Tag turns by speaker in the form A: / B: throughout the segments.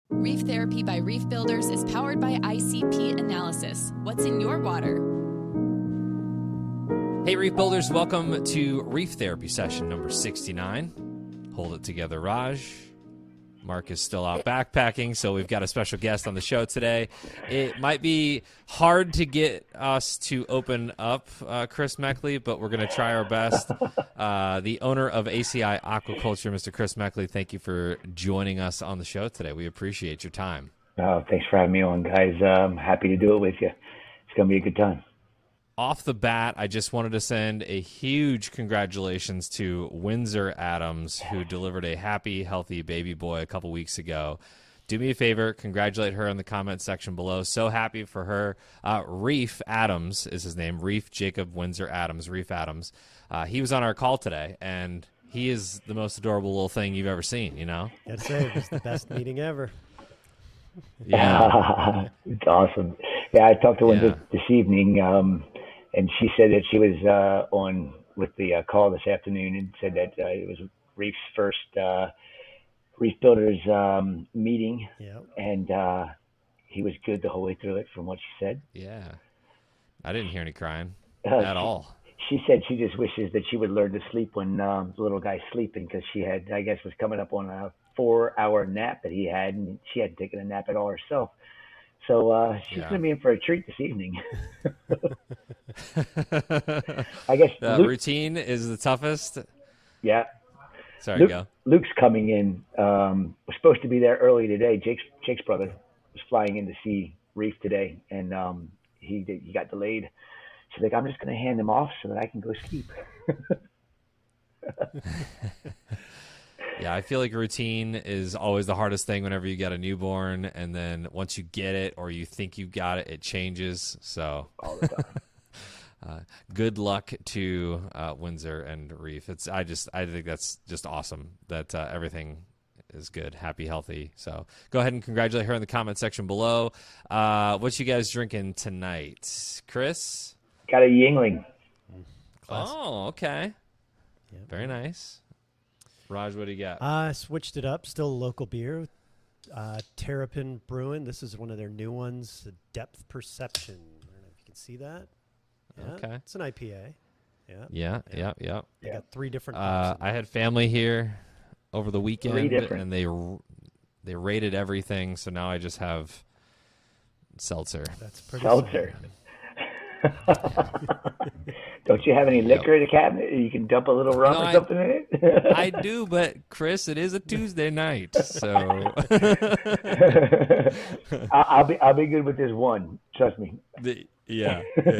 A: Reef Therapy by Reef Builders is powered by ICP Analysis. What's in your water?
B: Hey, Reef Builders, welcome to Reef Therapy session number 69. Hold it together, Raj. Mark is still out backpacking, so we've got a special guest on the show today. It might be hard to get us to open up Chris Meckley, but we're going to try our best. The owner of ACI Aquaculture, Mr. Chris Meckley, thank you for joining us on the show today. We appreciate your time.
C: Thanks for having me on, guys. I'm happy to do it with you. It's going to be a good time.
B: Off the bat, I just wanted to send a huge congratulations to Windsor Adams, who delivered a happy, healthy baby boy a couple weeks ago. Do me a favor, congratulate her in the comment section below. So happy for her. Reef Adams is his name, Reef Jacob Windsor Adams, Reef Adams. He was on our call today, and he is the most adorable little thing you've ever seen, you know?
D: Gotta say, it was the best meeting ever.
B: Yeah.
C: It's awesome. Yeah, I talked to her this evening, and she said that she was on with the call this afternoon and said that it was Reef's first Reef Builders meeting, and he was good the whole way through it from what she said.
B: Yeah. I didn't hear any crying at all.
C: She said she just wishes that she would learn to sleep when the little guy's sleeping, because she had, I guess, was coming up on a 4-hour nap that he had, and she hadn't taken a nap at all herself. So she's going to be in for a treat this evening. I guess
B: routine is the toughest.
C: Yeah.
B: Sorry, go.
C: Luke's coming in. Was supposed to be there early today. Jake's brother was flying in to see Reef today, and he got delayed. She's like, I'm just going to hand him off so that I can go sleep.
B: Yeah, I feel like routine is always the hardest thing whenever you get a newborn, and then once you get it or you think you got it, it changes. So
C: all the time.
B: Good luck to Windsor and Reef. I think that's just awesome that everything is good, happy, healthy. So go ahead and congratulate her in the comment section below. What you guys drinking tonight, Chris?
C: Got a Yingling.
D: Classic.
B: Oh, okay.
D: Yep.
B: Very nice. Raj, what do you got?
D: I switched it up. Still a local beer. Terrapin Brewing. This is one of their new ones. Depth Perception. I don't know if you can see that. Yeah,
B: okay.
D: It's an IPA.
B: Yeah.
D: They got 3 different.
B: I had family here over the weekend, and they rated everything. So now I just have seltzer.
D: That's pretty
C: seltzer. Don't you have any liquor in the cabinet? You can dump a little rum or something in it?
B: I do, but Chris, it is a Tuesday night, so
C: I'll be good with this one. Trust me.
B: Yeah.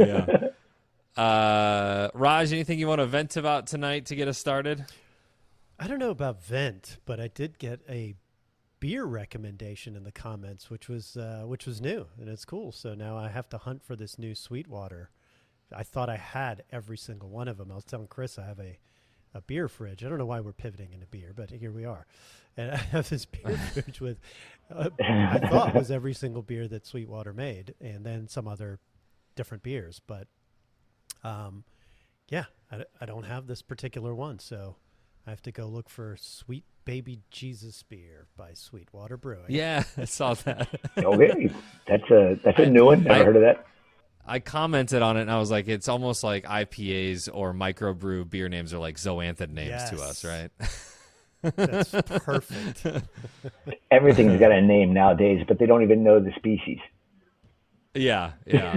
B: Raj, anything you want to vent about tonight to get us started?
D: I don't know about vent, but I did get a beer recommendation in the comments, which was new, and it's cool. So now I have to hunt for this new Sweetwater. I thought I had every single one of them. I was telling Chris I have a beer fridge. I don't know why we're pivoting into beer, but here we are. And I have this beer fridge with I thought was every single beer that Sweetwater made, and then some other different beers. But I don't have this particular one, so I have to go look for Sweet Baby Jesus Beer by Sweetwater Brewing.
B: Yeah, I saw that.
C: Okay, that's a new one. Never heard of that.
B: I commented on it, and I was like, it's almost like IPAs or microbrew beer names are like zoanthid names to us, right?
D: That's perfect.
C: Everything's got a name nowadays, but they don't even know the species.
B: Yeah.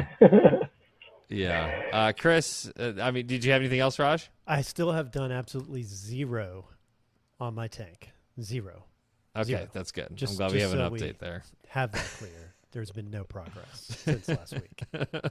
B: Yeah. Chris, did you have anything else, Raj?
D: I still have done absolutely 0 on my tank. 0.
B: Okay,
D: 0.
B: That's good. I'm glad we have an update there.
D: Have that clear. There's been no progress since last week.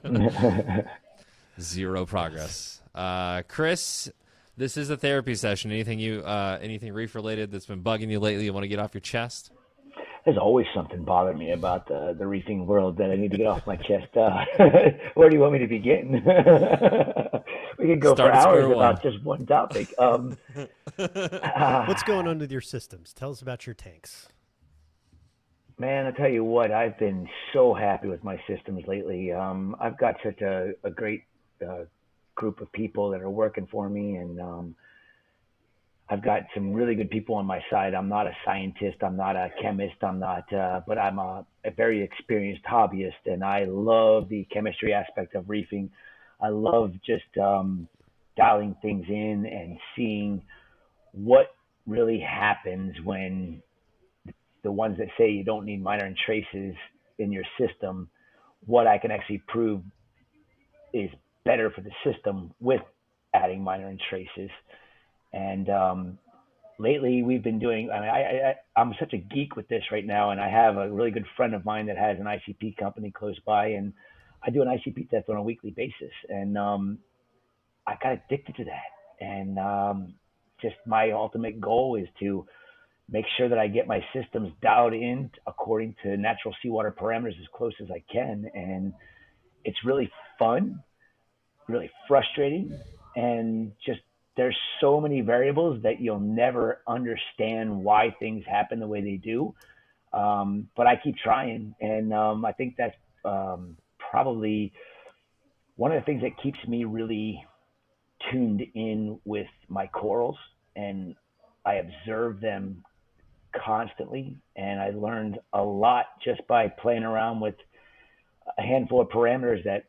B: 0 progress. Chris, this is a therapy session. Anything reef related that's been bugging you lately you want to get off your chest?
C: There's always something bothering me about the reefing world that I need to get off my chest. Where do you want me to begin? We could go for hours about just one topic.
D: What's going on with your systems? Tell us about your tanks.
C: Man, I tell you what, I've been so happy with my systems lately. I've got such a great group of people that are working for me, and I've got some really good people on my side. I'm not a scientist. I'm not a chemist. But I'm a very experienced hobbyist, and I love the chemistry aspect of reefing. I love just dialing things in and seeing what really happens when the ones that say you don't need minor and traces in your system, what I can actually prove is better for the system with adding minor and traces. And lately we've been doing, I'm such a geek with this right now, and I have a really good friend of mine that has an ICP company close by, and I do an ICP test on a weekly basis. And I got addicted to that. And just my ultimate goal is to make sure that I get my systems dialed in according to natural seawater parameters as close as I can. And it's really fun, really frustrating, and just there's so many variables that you'll never understand why things happen the way they do. But I keep trying, and I think that's probably one of the things that keeps me really tuned in with my corals, and I observe them constantly, and I learned a lot just by playing around with a handful of parameters that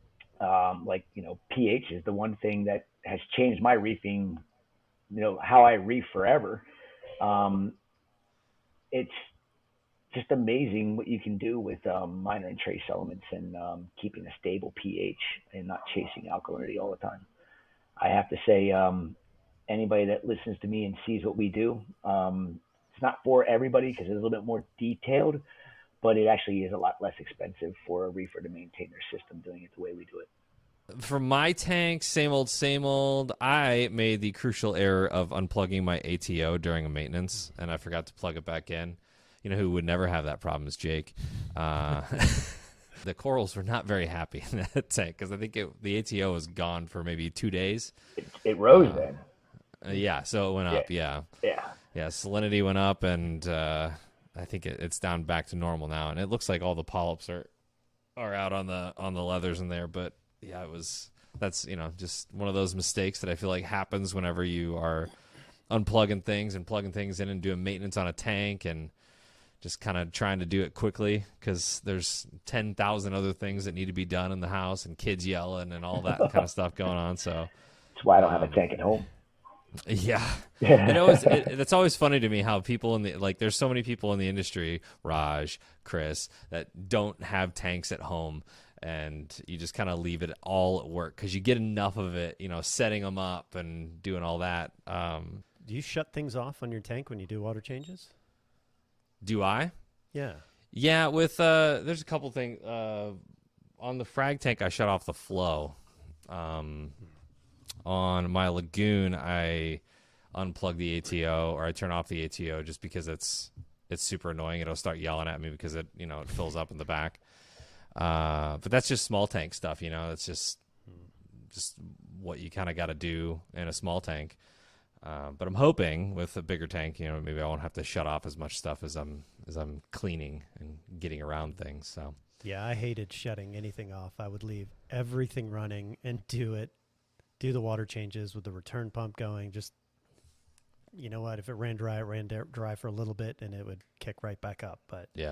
C: pH is the one thing that has changed my reefing, how I reef forever. It's just amazing what you can do with minor and trace elements, and keeping a stable pH and not chasing alkalinity all the time. I have to say, anybody that listens to me and sees what we do, it's not for everybody because it's a little bit more detailed, but it actually is a lot less expensive for a reefer to maintain their system doing it the way we do it.
B: For my tank, same old, I made the crucial error of unplugging my ATO during a maintenance, and I forgot to plug it back in. You know who would never have that problem is Jake. The corals were not very happy in that tank because I think the ATO was gone for maybe 2 days.
C: It rose then.
B: Yeah, so it went up, yeah. Yeah, salinity went up, and I think it's down back to normal now, and it looks like all the polyps are out on the leathers in there, but yeah, that's just one of those mistakes that I feel like happens whenever you are unplugging things and plugging things in and doing maintenance on a tank and just kind of trying to do it quickly because there's 10,000 other things that need to be done in the house and kids yelling and all that kind of stuff going on. So
C: that's why I don't have a tank at home.
B: Yeah. It's always funny to me how people there's so many people in the industry, Raj, Chris, that don't have tanks at home, and you just kind of leave it all at work because you get enough of it, setting them up and doing all that.
D: Do you shut things off on your tank when you do water changes?
B: Do I?
D: Yeah.
B: Yeah, with there's a couple things. On the frag tank, I shut off the flow. On my lagoon, I unplug the ATO, or I turn off the ATO just because it's super annoying. It'll start yelling at me because it fills up in the back. But that's just small tank stuff, It's just what you kind of got to do in a small tank. But I'm hoping with a bigger tank, maybe I won't have to shut off as much stuff as I'm cleaning and getting around things. So
D: yeah, I hated shutting anything off. I would leave everything running and do the water changes with the return pump going. Just, if it ran dry, it ran dry for a little bit and it would kick right back up. But yeah.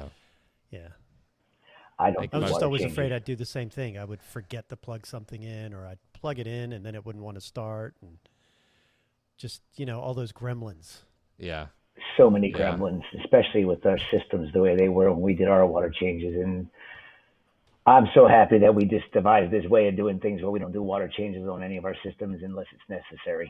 C: I
D: was just always afraid I'd do the same thing. I would forget to plug something in, or I'd plug it in and then it wouldn't want to start, and just, all those gremlins.
B: Yeah.
C: So many gremlins, especially with our systems the way they were when we did our water changes. And I'm so happy that we just devised this way of doing things where we don't do water changes on any of our systems unless it's necessary.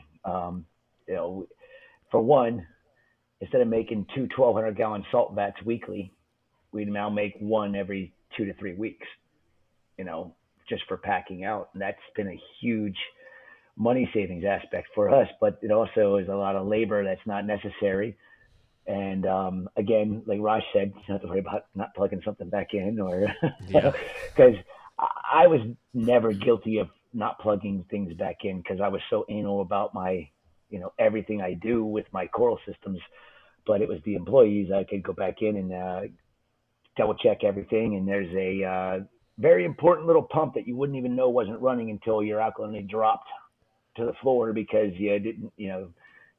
C: For one, instead of making 2 1,200-gallon salt vats weekly, we now make one every 2 to 3 weeks, just for packing out. And that's been a huge money savings aspect for us, but it also is a lot of labor that's not necessary. And again, like Raj said, you don't have to worry about not plugging something back in, or because I was never guilty of not plugging things back in because I was so anal about my, everything I do with my coral systems. But it was the employees. I could go back in and double check everything. And there's a very important little pump that you wouldn't even know wasn't running until your alkalinity dropped to the floor because you didn't,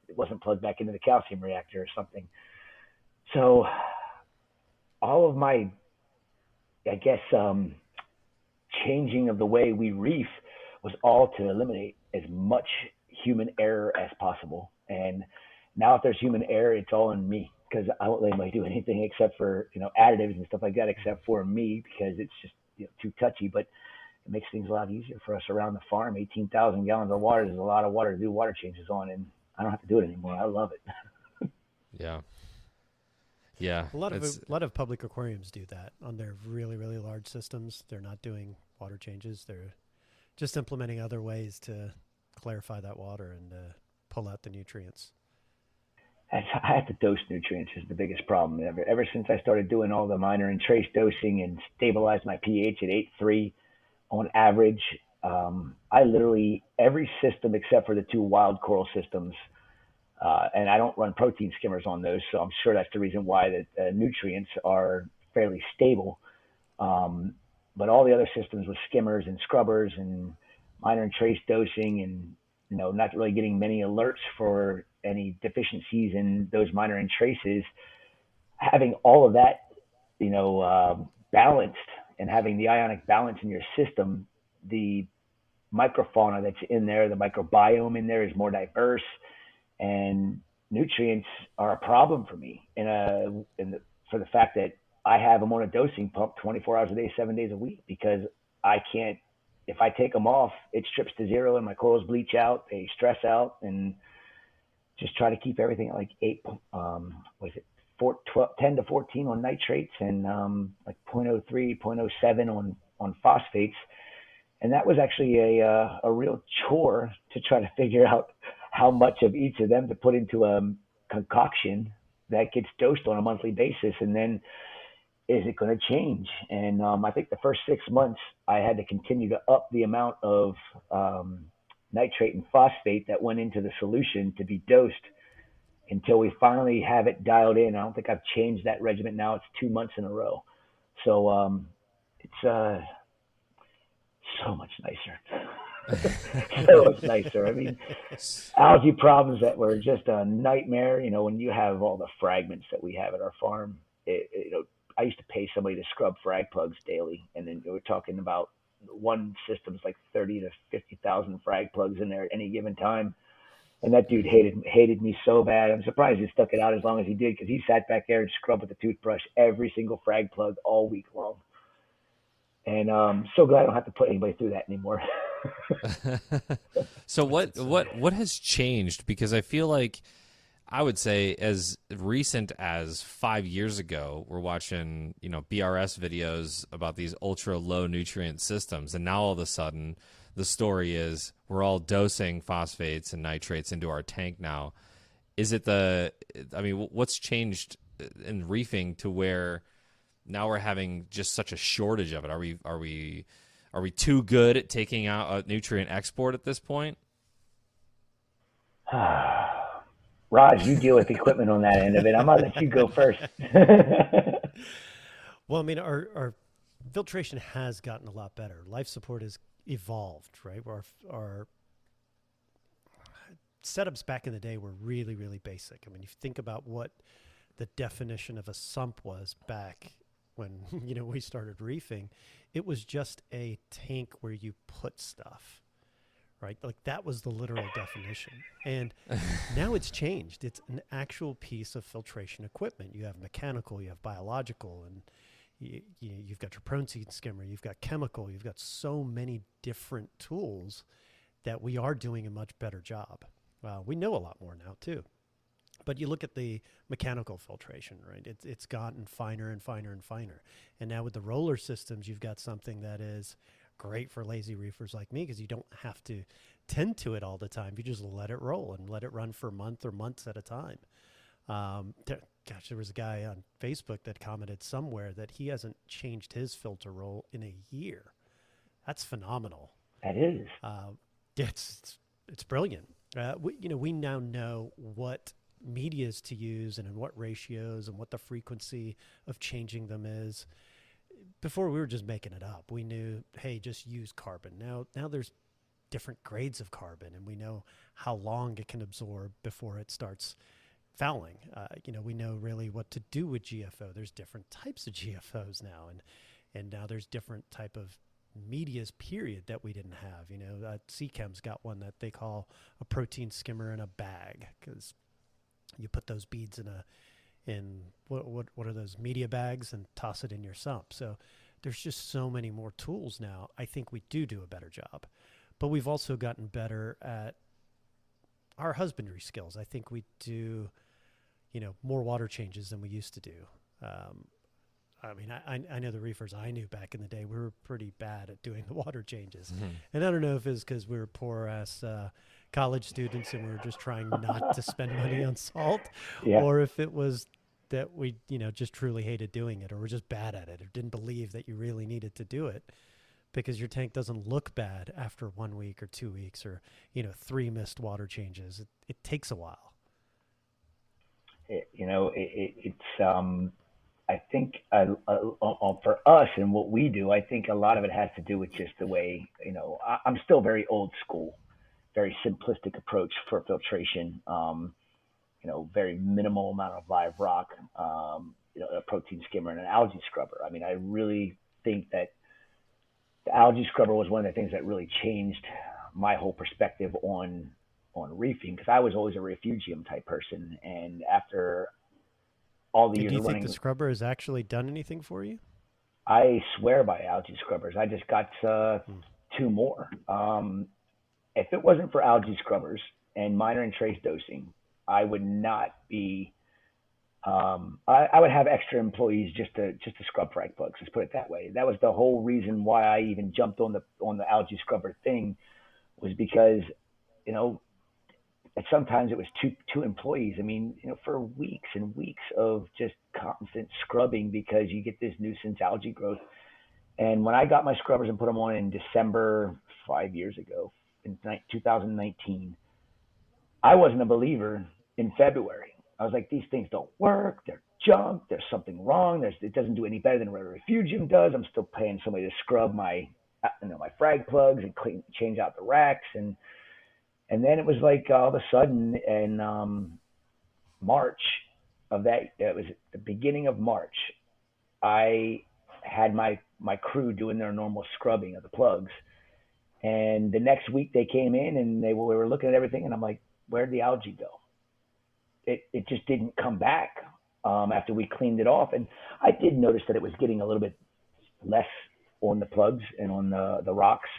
C: it wasn't plugged back into the calcium reactor or something. So all of my, I guess, changing of the way we reef was all to eliminate as much human error as possible. And now if there's human error, it's all on me, because I won't let anybody do anything except for, additives and stuff like that, except for me, because it's just too touchy. But it makes things a lot easier for us around the farm. 18,000 gallons of water is a lot of water to do water changes on, and I don't have to do it anymore. I love it.
B: Yeah. Yeah.
D: A lot of public aquariums do that on their really, really large systems. They're not doing water changes. They're just implementing other ways to clarify that water and pull out the nutrients.
C: I have to dose nutrients is the biggest problem ever since I started doing all the minor and trace dosing and stabilized my pH at 8.3 on average. I literally, every system except for the 2 wild coral systems, and I don't run protein skimmers on those, so I'm sure that's the reason why the nutrients are fairly stable. But all the other systems with skimmers and scrubbers and minor and trace dosing, and not really getting many alerts for any deficiencies in those minor and traces, having all of that balanced and having the ionic balance in your system, the microfauna that's in there, the microbiome in there is more diverse, and nutrients are a problem for me. For the fact that I have them on a dosing pump 24 hours a day, 7 days a week, because I can't, if I take them off, it strips to zero and my corals bleach out, they stress out, and just try to keep everything at like 10 to 14 on nitrates and like 0.03, 0.07 on phosphates. And that was actually a real chore to try to figure out how much of each of them to put into a concoction that gets dosed on a monthly basis. And then is it going to change? And I think the first 6 months I had to continue to up the amount of nitrate and phosphate that went into the solution to be dosed until we finally have it dialed in. I don't think I've changed that regimen now. It's 2 months in a row. So it's so much nicer. So much nicer. I mean, algae problems that were just a nightmare. When you have all the fragments that we have at our farm, I used to pay somebody to scrub frag plugs daily. And then we're talking about one system's like 30 to 50,000 frag plugs in there at any given time. And that dude hated me so bad. I'm surprised he stuck it out as long as he did, because he sat back there and scrubbed with a toothbrush every single frag plug all week long. And so glad I don't have to put anybody through that anymore.
B: So what has changed? Because I feel like, I would say as recent as 5 years ago, we're watching, BRS videos about these ultra low nutrient systems. And now all of a sudden the story is we're all dosing phosphates and nitrates into our tank now. Is it what's changed in reefing to where now we're having just such a shortage of it? Are we too good at taking out a nutrient export at this point?
C: Raj, you deal with equipment on that end of it. I'm going to let you go first.
D: Well, I mean, our filtration has gotten a lot better. Life support has evolved, right? Where our setups back in the day were really, really basic. I mean, if you think about what the definition of a sump was back when, we started reefing, it was just a tank where you put stuff. Right? Like that was the literal definition. And now it's changed. It's an actual piece of filtration equipment. You have mechanical, you have biological, and you've got your prone seed skimmer, you've got chemical, you've got so many different tools that we are doing a much better job. We know a lot more now too. But you look at the mechanical filtration, right? It's gotten finer and finer and finer. And now with the roller systems, you've got something that is great for lazy reefers like me, because you don't have to tend to it all the time. You just let it roll and let it run for a month or months at a time. There was a guy on Facebook that commented somewhere that he hasn't changed his filter roll in a year. That's phenomenal.
C: That is.
D: It's brilliant. We now know what medias to use and in what ratios and what the frequency of changing them is. Before we were just making it up. We knew, hey, just use carbon. Now there's different grades of carbon, and we know how long it can absorb before it starts fouling. We know really what to do with GFO. There's different types of GFOs now, and now there's different type of medias period that we didn't have. CChem's got one that they call a protein skimmer in a bag, because you put those beads in what are those media bags and toss it in your sump. So there's just so many more tools now. I think we do a better job, but we've also gotten better at our husbandry skills. I think we do, more water changes than we used to do. I know the reefers I knew back in the day, we were pretty bad at doing the water changes. Mm-hmm. And I don't know if it's because we were poor ass college students and we were just trying not to spend money on salt, or if it was that we, just truly hated doing it, or were just bad at it, or didn't believe that you really needed to do it, because your tank doesn't look bad after 1 week or 2 weeks or, 3 missed water changes. It takes a while.
C: I think for us and what we do, I think a lot of it has to do with just the way, I'm still very old school, very simplistic approach for filtration, very minimal amount of live rock, a protein skimmer and an algae scrubber. I really think that the algae scrubber was one of the things that really changed my whole perspective on reefing, because I was always a refugium type person. And after all the years
D: do you
C: of
D: think
C: running,
D: the scrubber has actually done anything for you?
C: I swear by algae scrubbers. I just got 2 more. If it wasn't for algae scrubbers and minor and trace dosing, I would not be. I would have extra employees just to scrub frag plugs. Let's put it that way. That was the whole reason why I even jumped on the algae scrubber thing, was because, and sometimes it was two employees. For weeks and weeks of just constant scrubbing, because you get this nuisance algae growth. And when I got my scrubbers and put them on in December 5 years ago, in 2019, I wasn't a believer in February. I was like, these things don't work. They're junk. There's something wrong. It doesn't do any better than what a refugium does. I'm still paying somebody to scrub my frag plugs and change out the racks. And then it was like all of a sudden in March of that, it was at the beginning of March, I had my crew doing their normal scrubbing of the plugs. And the next week they came in and we were looking at everything, and I'm like, where'd the algae go? It just didn't come back after we cleaned it off. And I did notice that it was getting a little bit less on the plugs and on the rocks.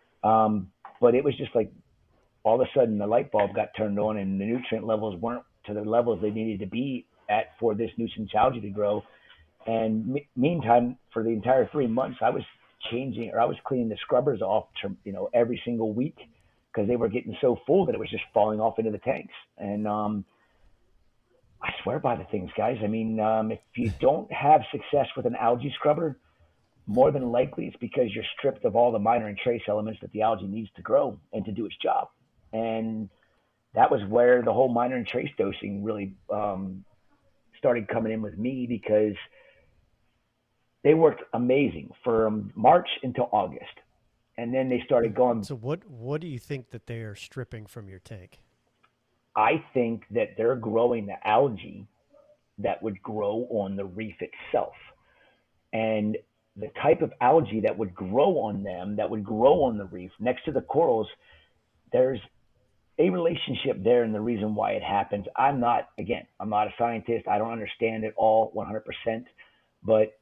C: But it was just like, all of a sudden the light bulb got turned on and the nutrient levels weren't to the levels they needed to be at for this nuisance algae to grow. And meantime, for the entire 3 months, I was cleaning the scrubbers off to, every single week, because they were getting so full that it was just falling off into the tanks. And I swear by the things, guys. If you don't have success with an algae scrubber, more than likely it's because you're stripped of all the minor and trace elements that the algae needs to grow and to do its job. And that was where the whole minor and trace dosing really started coming in with me, because they worked amazing from March until August. And then they started going.
D: So what do you think that they are stripping from your tank?
C: I think that they're growing the algae that would grow on the reef itself. And the type of algae that would grow on them, that would grow on the reef next to the corals, there's a relationship there, and the reason why it happens. I'm not a scientist. I don't understand it all 100%, but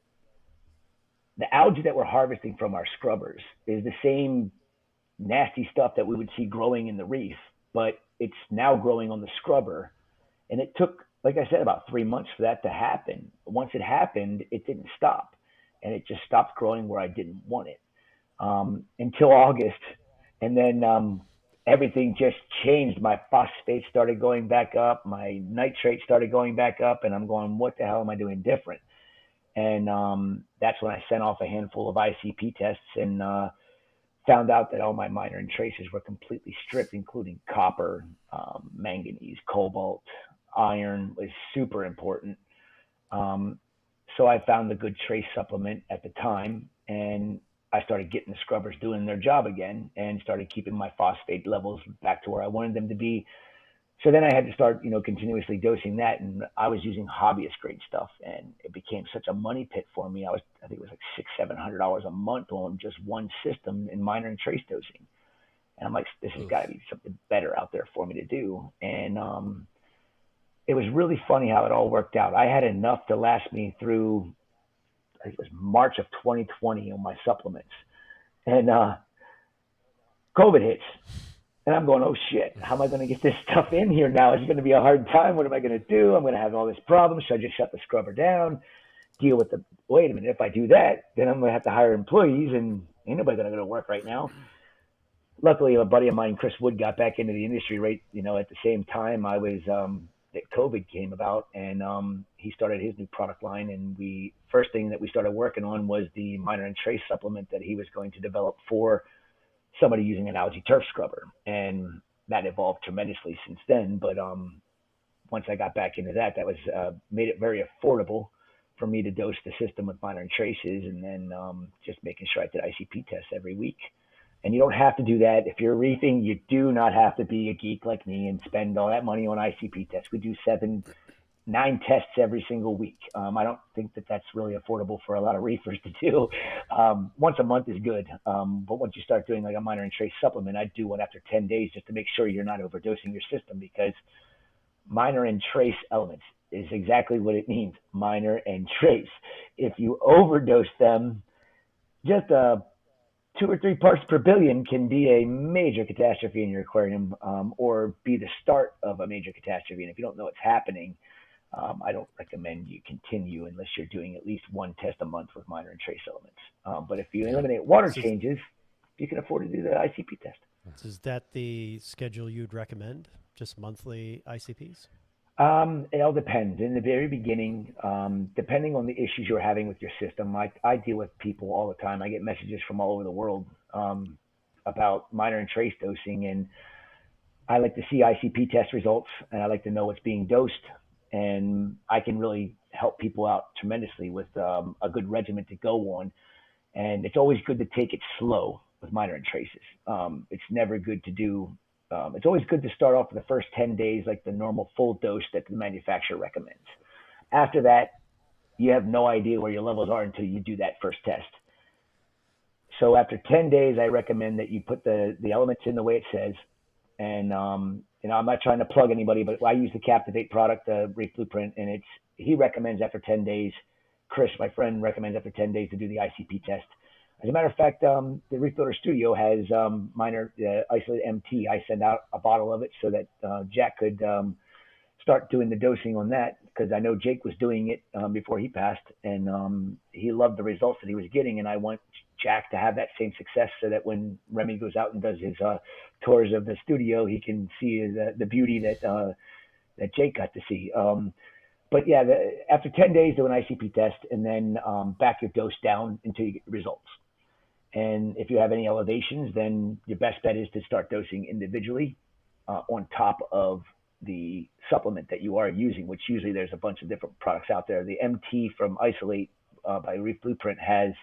C: the algae that we're harvesting from our scrubbers is the same nasty stuff that we would see growing in the reef, but it's now growing on the scrubber. And it took, like I said, about 3 months for that to happen. Once it happened, it didn't stop, and it just stopped growing where I didn't want it until August. And then everything just changed. My phosphate started going back up. My nitrate started going back up, and I'm going, what the hell am I doing different? And that's when I sent off a handful of ICP tests and found out that all my minor and traces were completely stripped, including copper, manganese, cobalt, iron was super important. So I found the Good Trace supplement at the time, and I started getting the scrubbers doing their job again and started keeping my phosphate levels back to where I wanted them to be. So then I had to start, continuously dosing that, and I was using hobbyist grade stuff, and it became such a money pit for me. I think it was like $600-700 a month on just one system in minor and trace dosing, and I'm like, this has got to be something better out there for me to do. And it was really funny how it all worked out. I had enough to last me through, I think it was March of 2020 on my supplements, and COVID hits. And I'm going, oh shit, how am I going to get this stuff in here now? It's going to be a hard time. What am I going to do? I'm going to have all this problem. Should I just shut the scrubber down, deal with wait a minute, if I do that, then I'm going to have to hire employees, and ain't nobody going to go to work right now. Luckily, a buddy of mine, Chris Wood, got back into the industry right, at the same time that COVID came about, and he started his new product line. And first thing that we started working on was the minor and trace supplement that he was going to develop for somebody using an algae turf scrubber, and that evolved tremendously since then. But once I got back into that was made it very affordable for me to dose the system with minor and traces, and then just making sure I did ICP tests every week. And you don't have to do that if you're reefing. You do not have to be a geek like me and spend all that money on ICP tests. We do 7-9 tests every single week. I don't think that that's really affordable for a lot of reefers to do. Once a month is good. But once you start doing like a minor and trace supplement, I'd do one after 10 days just to make sure you're not overdosing your system, because minor and trace elements is exactly what it means, minor and trace. If you overdose them, just 2 or 3 parts per billion can be a major catastrophe in your aquarium, or be the start of a major catastrophe. And if you don't know what's happening, I don't recommend you continue unless you're doing at least one test a month with minor and trace elements. But if you eliminate water changes, you can afford to do the ICP test.
D: Is that the schedule you'd recommend? Just monthly ICPs?
C: It all depends. In the very beginning, depending on the issues you're having with your system, I deal with people all the time. I get messages from all over the world about minor and trace dosing, and I like to see ICP test results, and I like to know what's being dosed. And I can really help people out tremendously with a good regimen to go on. And it's always good to take it slow with minor and traces. It's never good to do. It's always good to start off with the first 10 days, like the normal full dose that the manufacturer recommends. After that, you have no idea where your levels are until you do that first test. So after 10 days, I recommend that you put the elements in the way it says. And, I'm not trying to plug anybody, but I use the Captivate product, the Reef Blueprint, and he recommends after 10 days. Chris, my friend, recommends after 10 days to do the ICP test. As a matter of fact, the Reef Builder Studio has minor Isolate MT. I send out a bottle of it so that Jack could start doing the dosing on that, because I know Jake was doing it before he passed, and he loved the results that he was getting. And I want Jack to have that same success so that when Remy goes out and does his tours of the studio, he can see the beauty that Jake got to see. But yeah, after 10 days, do an ICP test, and then back your dose down until you get results. And if you have any elevations, then your best bet is to start dosing individually on top of the supplement that you are using, which usually there's a bunch of different products out there. The MT from Isolate by Reef Blueprint has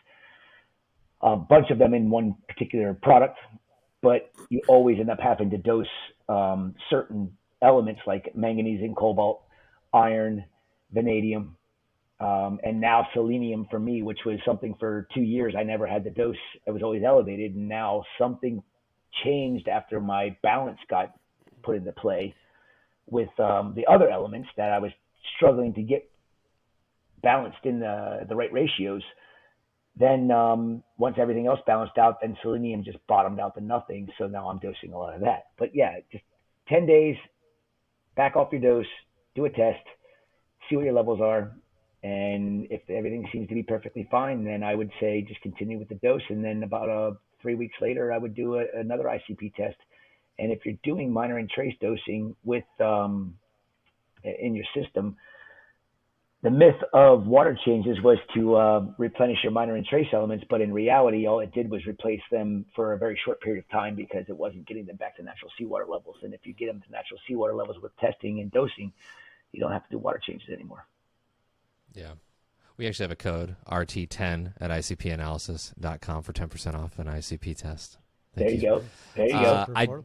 C: a bunch of them in one particular product, but you always end up having to dose certain elements like manganese and cobalt, iron, vanadium, and now selenium for me, which was something for 2 years I never had to dose. It was always elevated, and now something changed after my balance got put into play with the other elements that I was struggling to get balanced in the right ratios. Then once everything else balanced out, then selenium just bottomed out to nothing. So now I'm dosing a lot of that. But yeah, just 10 days, back off your dose, do a test, see what your levels are. And if everything seems to be perfectly fine, then I would say just continue with the dose. And then about 3 weeks later, I would do another ICP test. And if you're doing minor and trace dosing with in your system, the myth of water changes was to replenish your minor and trace elements, but in reality, all it did was replace them for a very short period of time because it wasn't getting them back to natural seawater levels. And if you get them to natural seawater levels with testing and dosing, you don't have to do water changes anymore.
B: Yeah. We actually have a code, RT10 at icpanalysis.com for 10% off an ICP test.
C: There you go. There you go.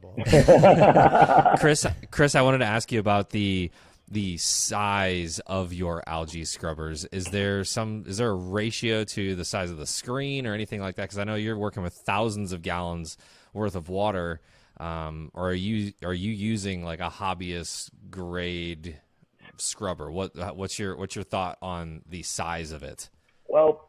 B: Chris, I wanted to ask you about the size of your algae scrubbers. Is there a ratio to the size of the screen or anything like that? Because I know you're working with thousands of gallons worth of water. Or are you using like a hobbyist grade scrubber? What's your thought on the size of it?
C: Well,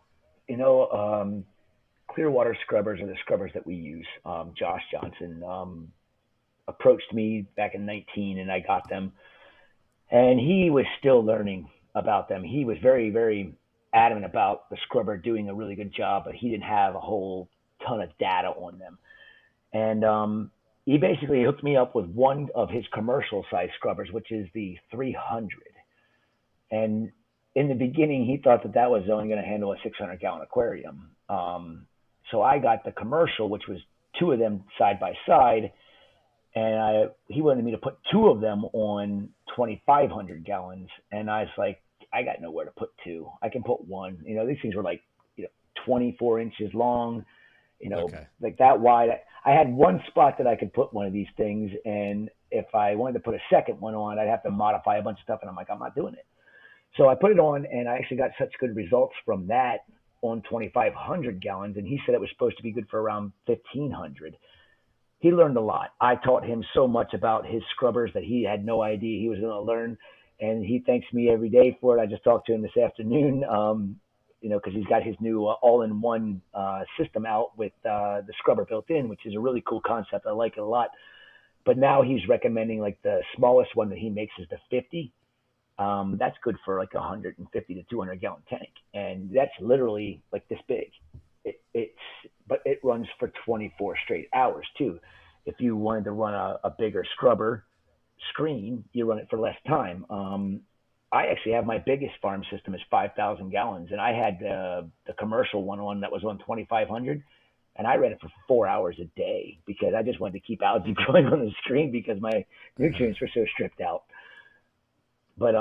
C: Clearwater scrubbers are the scrubbers that we use. Josh Johnson approached me back in 19 and I got them, and he was still learning about them. He was very, very adamant about the scrubber doing a really good job, but he didn't have a whole ton of data on them. And he basically hooked me up with one of his commercial size scrubbers, which is the 300. And in the beginning, he thought that was only going to handle a 600-gallon aquarium. So I got the commercial, which was two of them side by side, and he wanted me to put two of them on 2,500 gallons. And I was like, I got nowhere to put two. I can put one. These things were like 24 inches long, like that wide. I had one spot that I could put one of these things, and if I wanted to put a second one on, I'd have to modify a bunch of stuff, and I'm like, I'm not doing it. So I put it on, and I actually got such good results from that on 2,500 gallons, and he said it was supposed to be good for around 1,500. He learned a lot. I taught him so much about his scrubbers that he had no idea he was going to learn, and he thanks me every day for it. I just talked to him this afternoon, because he's got his new all-in-one system out with the scrubber built in, which is a really cool concept. I like it a lot. But now he's recommending like the smallest one that he makes is the 50. That's good for like 150 to 200 gallon tank. And that's literally like this big. But it runs for 24 straight hours too. If you wanted to run a bigger scrubber screen, you run it for less time. I actually have my biggest farm system is 5,000 gallons, and I had the commercial one that was on 2,500, and I ran it for 4 hours a day because I just wanted to keep algae growing on the screen because my nutrients were so stripped out. But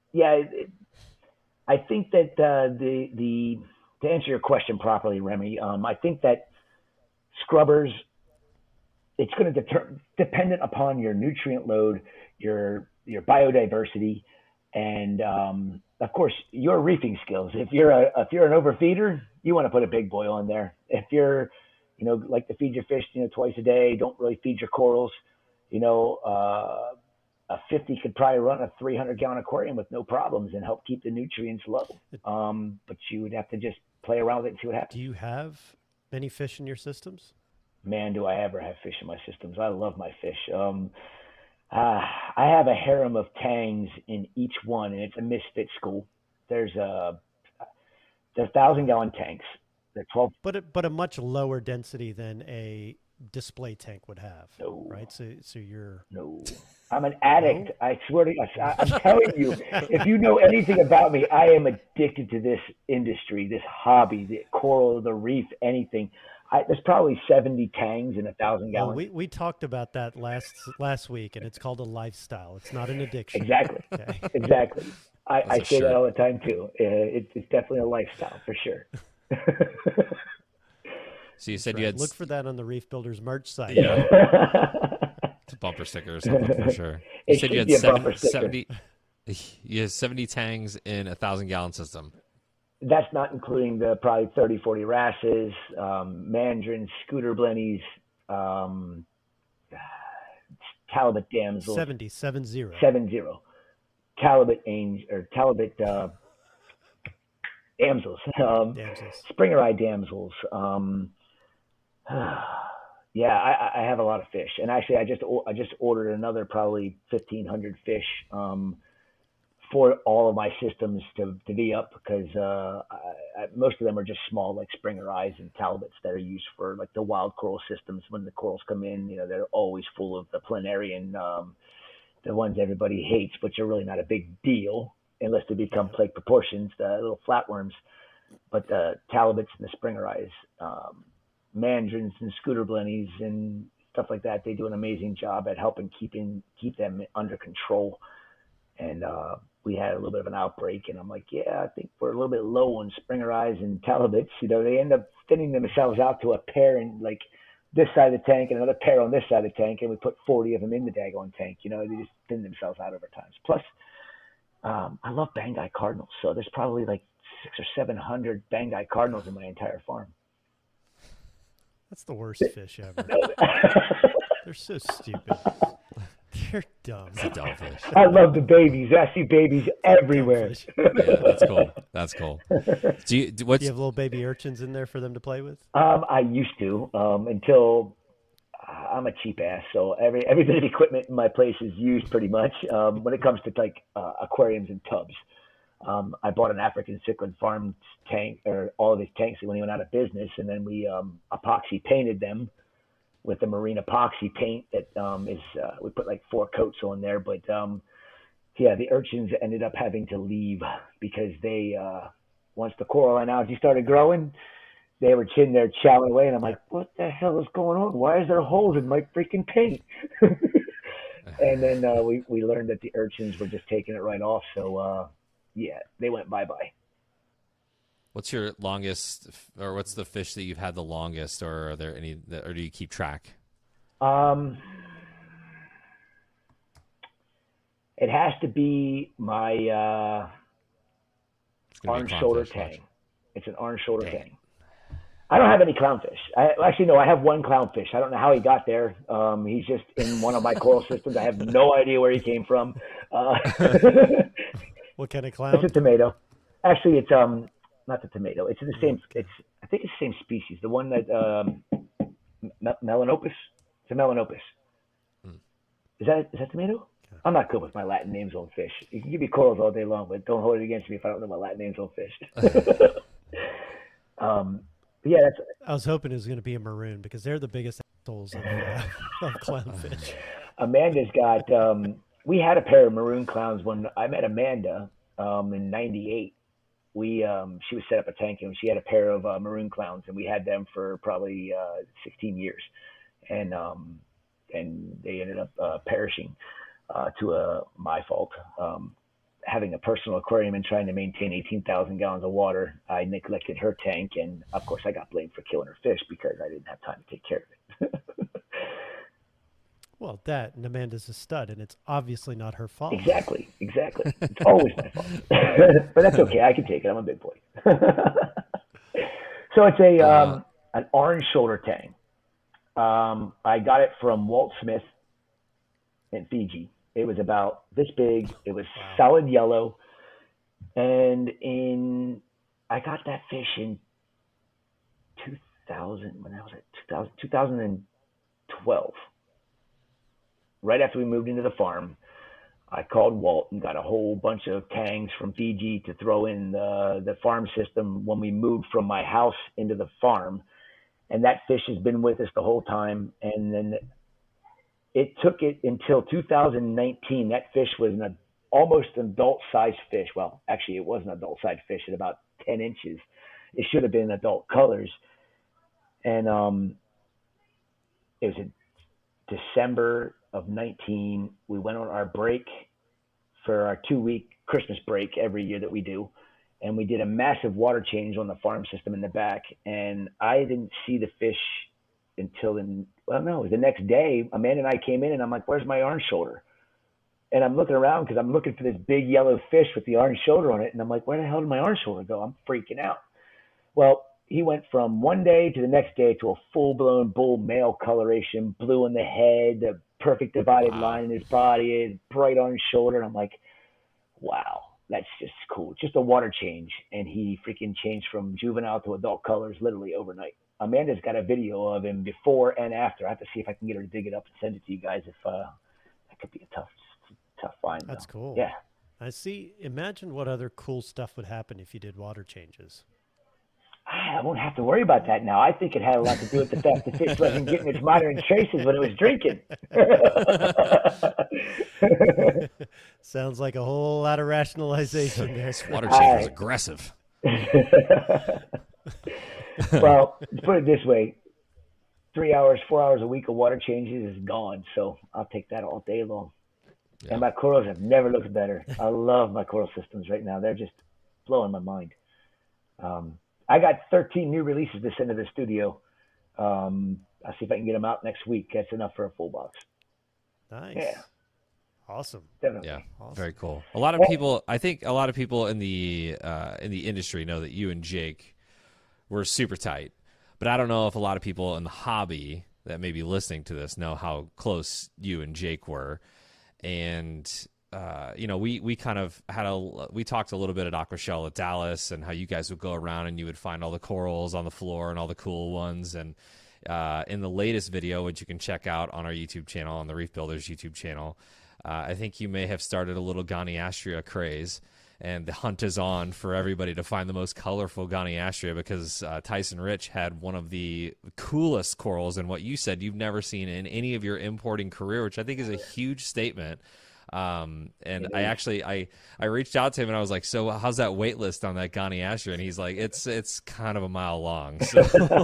C: I think that to answer your question properly, Remy, I think that scrubbers, it's going to dependent upon your nutrient load, your biodiversity, and of course your reefing skills. If you're an overfeeder, you want to put a big boy on there. If you're like to feed your fish twice a day, don't really feed your corals, a 50 could probably run a 300-gallon aquarium with no problems and help keep the nutrients low. But you would have to just play around with it and see what happens.
D: Do you have many fish in your systems?
C: Man, do I ever have fish in my systems. I love my fish. I have a harem of tangs in each one, and it's a misfit school. They're 1,000-gallon tanks. They're 12.
D: But a much lower density than a display tank would have.
C: No.
D: Right? So you're...
C: No. I'm an addict. No? I swear to you, I'm telling you, if you know anything about me, I am addicted to this industry, this hobby, the coral, the reef, anything. There's probably 70 tangs in 1,000 gallons.
D: Well, we talked about that last week, and it's called a lifestyle. It's not an addiction.
C: Exactly. Okay. Exactly. I say that all the time too. It's definitely a lifestyle for sure.
B: So you said you had
D: look for that on the Reef Builders merch site.
B: Yeah. It's a bumper sticker or something for sure. You said you had 70 tangs in 1,000-gallon system.
C: That's not including the probably 30, 40 wrasses, mandrins, scooter blennies, Talbot damsels.
D: 70.
C: Talbot damsels. Springer eye damsels. Yeah, I have a lot of fish, and actually I just ordered another probably 1,500 fish for all of my systems to be up because most of them are just small, like Springer eyes and Talbots that are used for like the wild coral systems. When the corals come in, they're always full of the planarian, the ones everybody hates, which are really not a big deal unless they become plate proportions, the little flatworms. But the Talbots and the Springer eyes, mandrins and scooter blennies and stuff like that, they do an amazing job at helping keep them under control. and we had a little bit of an outbreak. And I'm like, yeah, I think we're a little bit low on Springer eyes and Talabids. They end up thinning themselves out to a pair in like this side of the tank and another pair on this side of the tank, and we put 40 of them in the daggone tank. They just thin themselves out over time. Plus, I love Banggai cardinals, so there's probably like 600 or 700 Banggai cardinals in my entire farm.
D: That's the worst fish ever. They're so stupid. They're dumb.
B: It's a dumb fish.
C: I love the babies. I see babies everywhere.
B: Yeah, that's cool. That's cool. Do you
D: have little baby urchins in there for them to play with?
C: I used to until I'm a cheap ass, so every bit of equipment in my place is used pretty much. When it comes to like aquariums and tubs, I bought an African cichlid farm tank, or all of these tanks when he went out of business, and then we epoxy painted them with the marine epoxy paint that we put like 4 coats on there. But the urchins ended up having to leave because they once the coralline algae started growing, they were sitting there chowing away, and I'm like, what the hell is going on? Why is there holes in my freaking paint? And then we learned that the urchins were just taking it right off. So they went bye-bye.
B: What's your longest, or what's the fish that you've had the longest, or are there any, or do you keep track?
C: It has to be my orange shoulder tang. It's an orange shoulder tang. I don't have any clownfish. I have one clownfish. I don't know how he got there. He's just in one of my coral systems. I have no idea where he came from.
D: What kind of clown?
C: It's a tomato. Actually, it's not the tomato. It's the same. I think it's the same species. The one that Melanopus. It's a Melanopus. Is that tomato? Okay. I'm not good with my Latin names on fish. You can give me corals all day long, but don't hold it against me if I don't know my Latin names on fish.
D: I was hoping it was going to be a maroon because they're the biggest assholes of clownfish.
C: Amanda's got. We had a pair of maroon clowns when I met Amanda in '98. She was set up a tank and she had a pair of maroon clowns, and we had them for probably 16 years, and they ended up perishing to my fault. Having a personal aquarium and trying to maintain 18,000 gallons of water, I neglected her tank, and of course I got blamed for killing her fish because I didn't have time to take care of it.
D: Well, and Amanda's a stud, and it's obviously not her fault.
C: Exactly. It's always my fault. But that's okay. I can take it. I'm a big boy. So it's an orange shoulder tang. I got it from Walt Smith in Fiji. It was about this big. It was solid yellow. And I got that fish in 2000, when I was at 2012. Right after we moved into the farm, I called Walt and got a whole bunch of tangs from Fiji to throw in the farm system when we moved from my house into the farm. And that fish has been with us the whole time. And then it took it until 2019. That fish was almost an adult-sized fish. Well, actually, it was an adult-sized fish at about 10 inches. It should have been adult colors. And it was in December of 19, we went on our break for our 2-week Christmas break every year that we do. And we did a massive water change on the farm system in the back. And I didn't see the fish until it was the next day. Amanda and I came in and I'm like, where's my orange shoulder? And I'm looking around because I'm looking for this big yellow fish with the orange shoulder on it. And I'm like, where the hell did my orange shoulder go? I'm freaking out. Well, he went from one day to the next day to a full-blown bull male coloration, blue in the head, the perfect divided line in his body, his bright orange shoulder. And I'm like, wow, that's just cool. Just a water change. And he freaking changed from juvenile to adult colors literally overnight. Amanda's got a video of him before and after. I have to see if I can get her to dig it up and send it to you guys. If that could be a tough find.
D: That's cool.
C: Yeah.
D: I see. Imagine what other cool stuff would happen if you did water changes.
C: I won't have to worry about that now. I think it had a lot to do with the fact the fish wasn't getting its modern traces when it was drinking.
D: Sounds like a whole lot of rationalization there.
B: This water change was aggressive.
C: Well, put it this way. 3 hours, 4 hours a week of water changes is gone. So I'll take that all day long.
B: Yeah.
C: And my corals have never looked better. I love my coral systems right now. They're just blowing my mind. I got 13 new releases to send to the studio. I'll see if I can get them out next week. That's enough for a full box.
D: Nice.
C: Yeah.
D: Awesome.
C: Definitely.
B: Yeah,
D: Awesome.
B: very cool. A lot of people, I think, a lot of people in the industry know that you and Jake were super tight, but I don't know if a lot of people in the hobby that may be listening to this know how close you and Jake were. And we kind of we talked a little bit at Aquashell at Dallas, and how you guys would go around and you would find all the corals on the floor and all the cool ones. And in the latest video, which you can check out on our YouTube channel, on the Reef Builders YouTube channel, I think you may have started a little Goniastria craze, and the hunt is on for everybody to find the most colorful Goniastria, because Tyson Rich had one of the coolest corals, and what you said you've never seen in any of your importing career, which I think is a huge statement. And I reached out to him and I was like, so how's that wait list on that Goniastria? And he's like, it's kind of a mile long. So.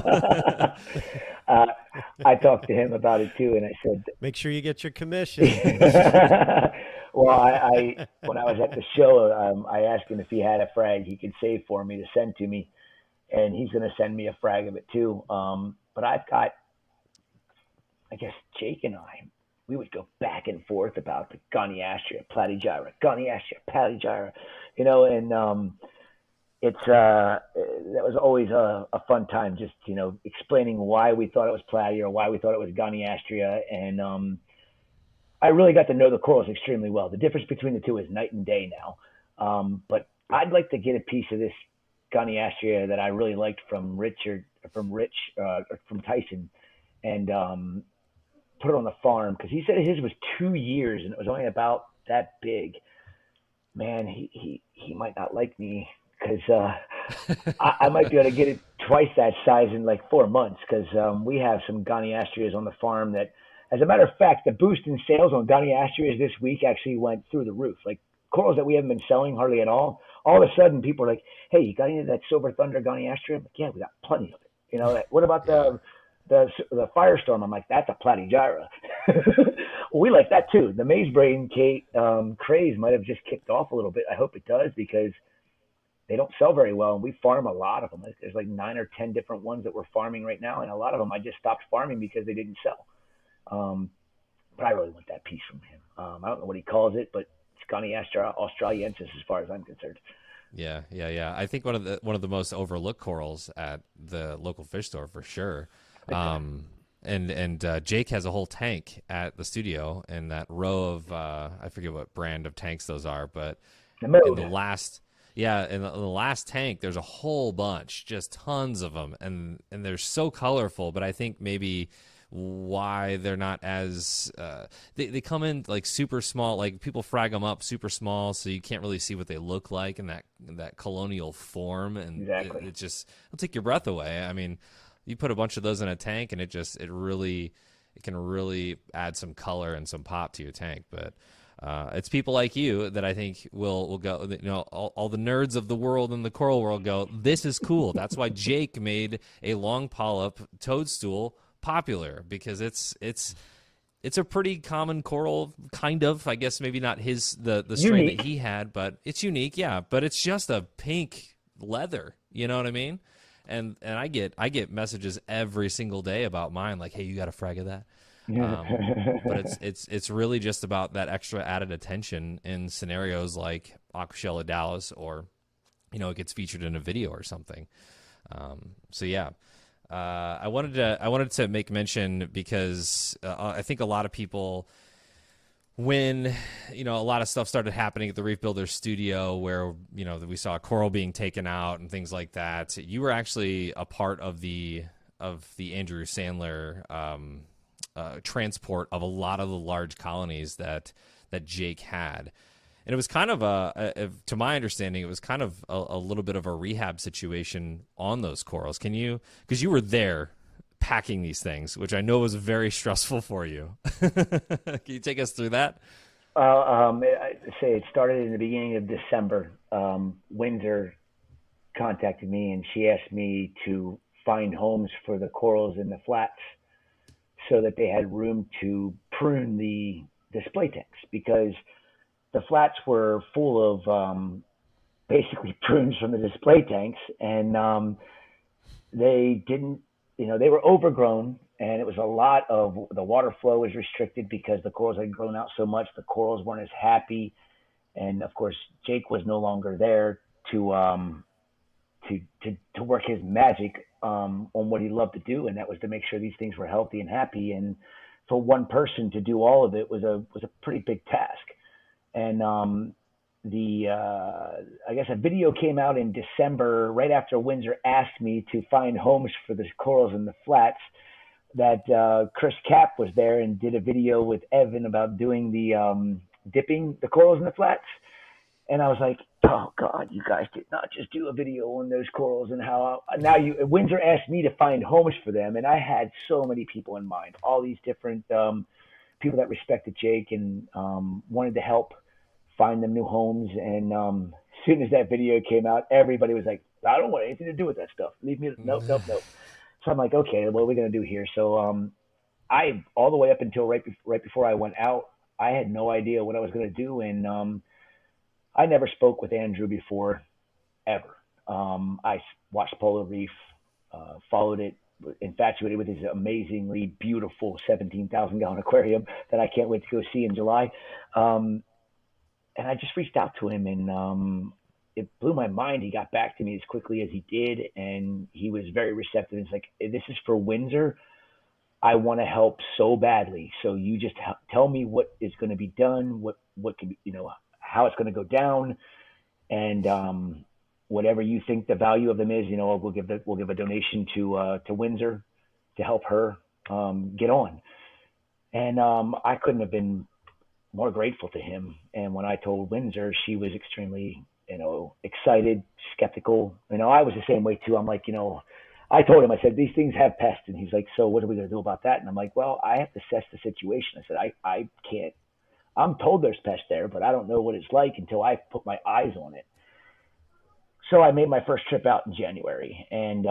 C: I talked to him about it too, and I said,
D: make sure you get your commission.
C: Well, I when I was at the show, I asked him if he had a frag he could save for me to send to me, and he's going to send me a frag of it too. But I've got, I guess Jake and we would go back and forth about the Goniastria platygyra, Goniastria platygyra, and that was always a fun time, just explaining why we thought it was platy or why we thought it was Goniastria, and I really got to know the corals extremely well. The difference between the two is night and day now. But I'd like to get a piece of this Goniastria that I really liked from Tyson, and put it on the farm, because he said his was 2 years and it was only about that big. Man, he might not like me, because I might be able to get it twice that size in like 4 months, because we have some Goniastrias on the farm that, as a matter of fact, the boost in sales on Goniastrias this week actually went through the roof. Like corals that we haven't been selling hardly at all of a sudden people are like, hey, you got any of that Silver Thunder Goniastria? I'm like, yeah, we got plenty of it. What about the Firestorm? I'm like, that's a platygyra. Well, we like that too. The Maze Brain craze might have just kicked off a little bit. I hope it does, because they don't sell very well, and we farm a lot of them. There's like 9 or 10 different ones that we're farming right now, and a lot of them I just stopped farming because they didn't sell. But I really want that piece from him. I don't know what he calls it, but it's Goniastria australiensis as far as I'm concerned.
B: Yeah. I think one of the most overlooked corals at the local fish store for sure. And Jake has a whole tank at the studio, and that row of I forget what brand of tanks those are, but in the last tank there's a whole bunch, just tons of them, and they're so colorful. But I think maybe why they're not as they come in like super small, like people frag them up super small, so you can't really see what they look like in that colonial form, and
C: exactly.
B: it'll take your breath away. I mean, you put a bunch of those in a tank, and it can really add some color and some pop to your tank. But it's people like you that I think will go, all the nerds of the world and the coral world go, this is cool. That's why Jake made a long polyp toadstool popular, because it's a pretty common coral, kind of. I guess maybe not the strain
C: unique.
B: that he had, but it's unique, yeah. But it's just a pink leather, you know what I mean? And I get messages every single day about mine, like, hey, you got a frag of that? But it's really just about that extra added attention in scenarios like Aquashell at Dallas, or it gets featured in a video or something. So yeah. I wanted to make mention, because I think a lot of people, when a lot of stuff started happening at the Reef Builders studio, where we saw coral being taken out and things like that, you were actually a part of the Andrew Sandler transport of a lot of the large colonies that Jake had. And it was kind of to my understanding, it was kind of a little bit of a rehab situation on those corals. Because you were there packing these things, which I know was very stressful for you. Can you take us through that?
C: I say it started in the beginning of December. Windsor contacted me, and she asked me to find homes for the corals in the flats, so that they had room to prune the display tanks because the flats were full of basically prunes from the display tanks, and they didn't, they were overgrown, and it was a lot of the water flow was restricted because the corals had grown out so much. The corals weren't as happy, and of course Jake was no longer there to work his magic on what he loved to do, and that was to make sure these things were healthy and happy. And for one person to do all of it was a pretty big task. And I guess a video came out in December, right after Windsor asked me to find homes for the corals in the flats, that Chris Kapp was there and did a video with Evan about doing the dipping the corals in the flats. And I was like, oh God, you guys did not just do a video on those corals and how Windsor asked me to find homes for them. And I had so many people in mind, all these different people that respected Jake and wanted to help find them new homes. And as soon as that video came out, everybody was like, I don't want anything to do with that stuff. Leave me. Nope. So I'm like, okay, what are we going to do here? So I, all the way up until right before I went out, I had no idea what I was going to do. And I never spoke with Andrew before, ever. I watched Polar Reef, followed it, infatuated with his amazingly beautiful 17,000-gallon aquarium that I can't wait to go see in July. And I just reached out to him, and it blew my mind. He got back to me as quickly as he did, and he was very receptive. It's like, this is for Windsor. I want to help so badly. So you just tell me what is going to be done, what can be, how it's going to go down, and whatever you think the value of them is, we'll give a donation to Windsor to help her get on. And I couldn't have been more grateful to him. And when I told Windsor, she was extremely, excited, skeptical. I was the same way too. I'm like, I told him, I said, these things have pests. And he's like, so what are we going to do about that? And I'm like, well, I have to assess the situation. I said, I can't. I'm told there's pests there, but I don't know what it's like until I put my eyes on it. So I made my first trip out in January, and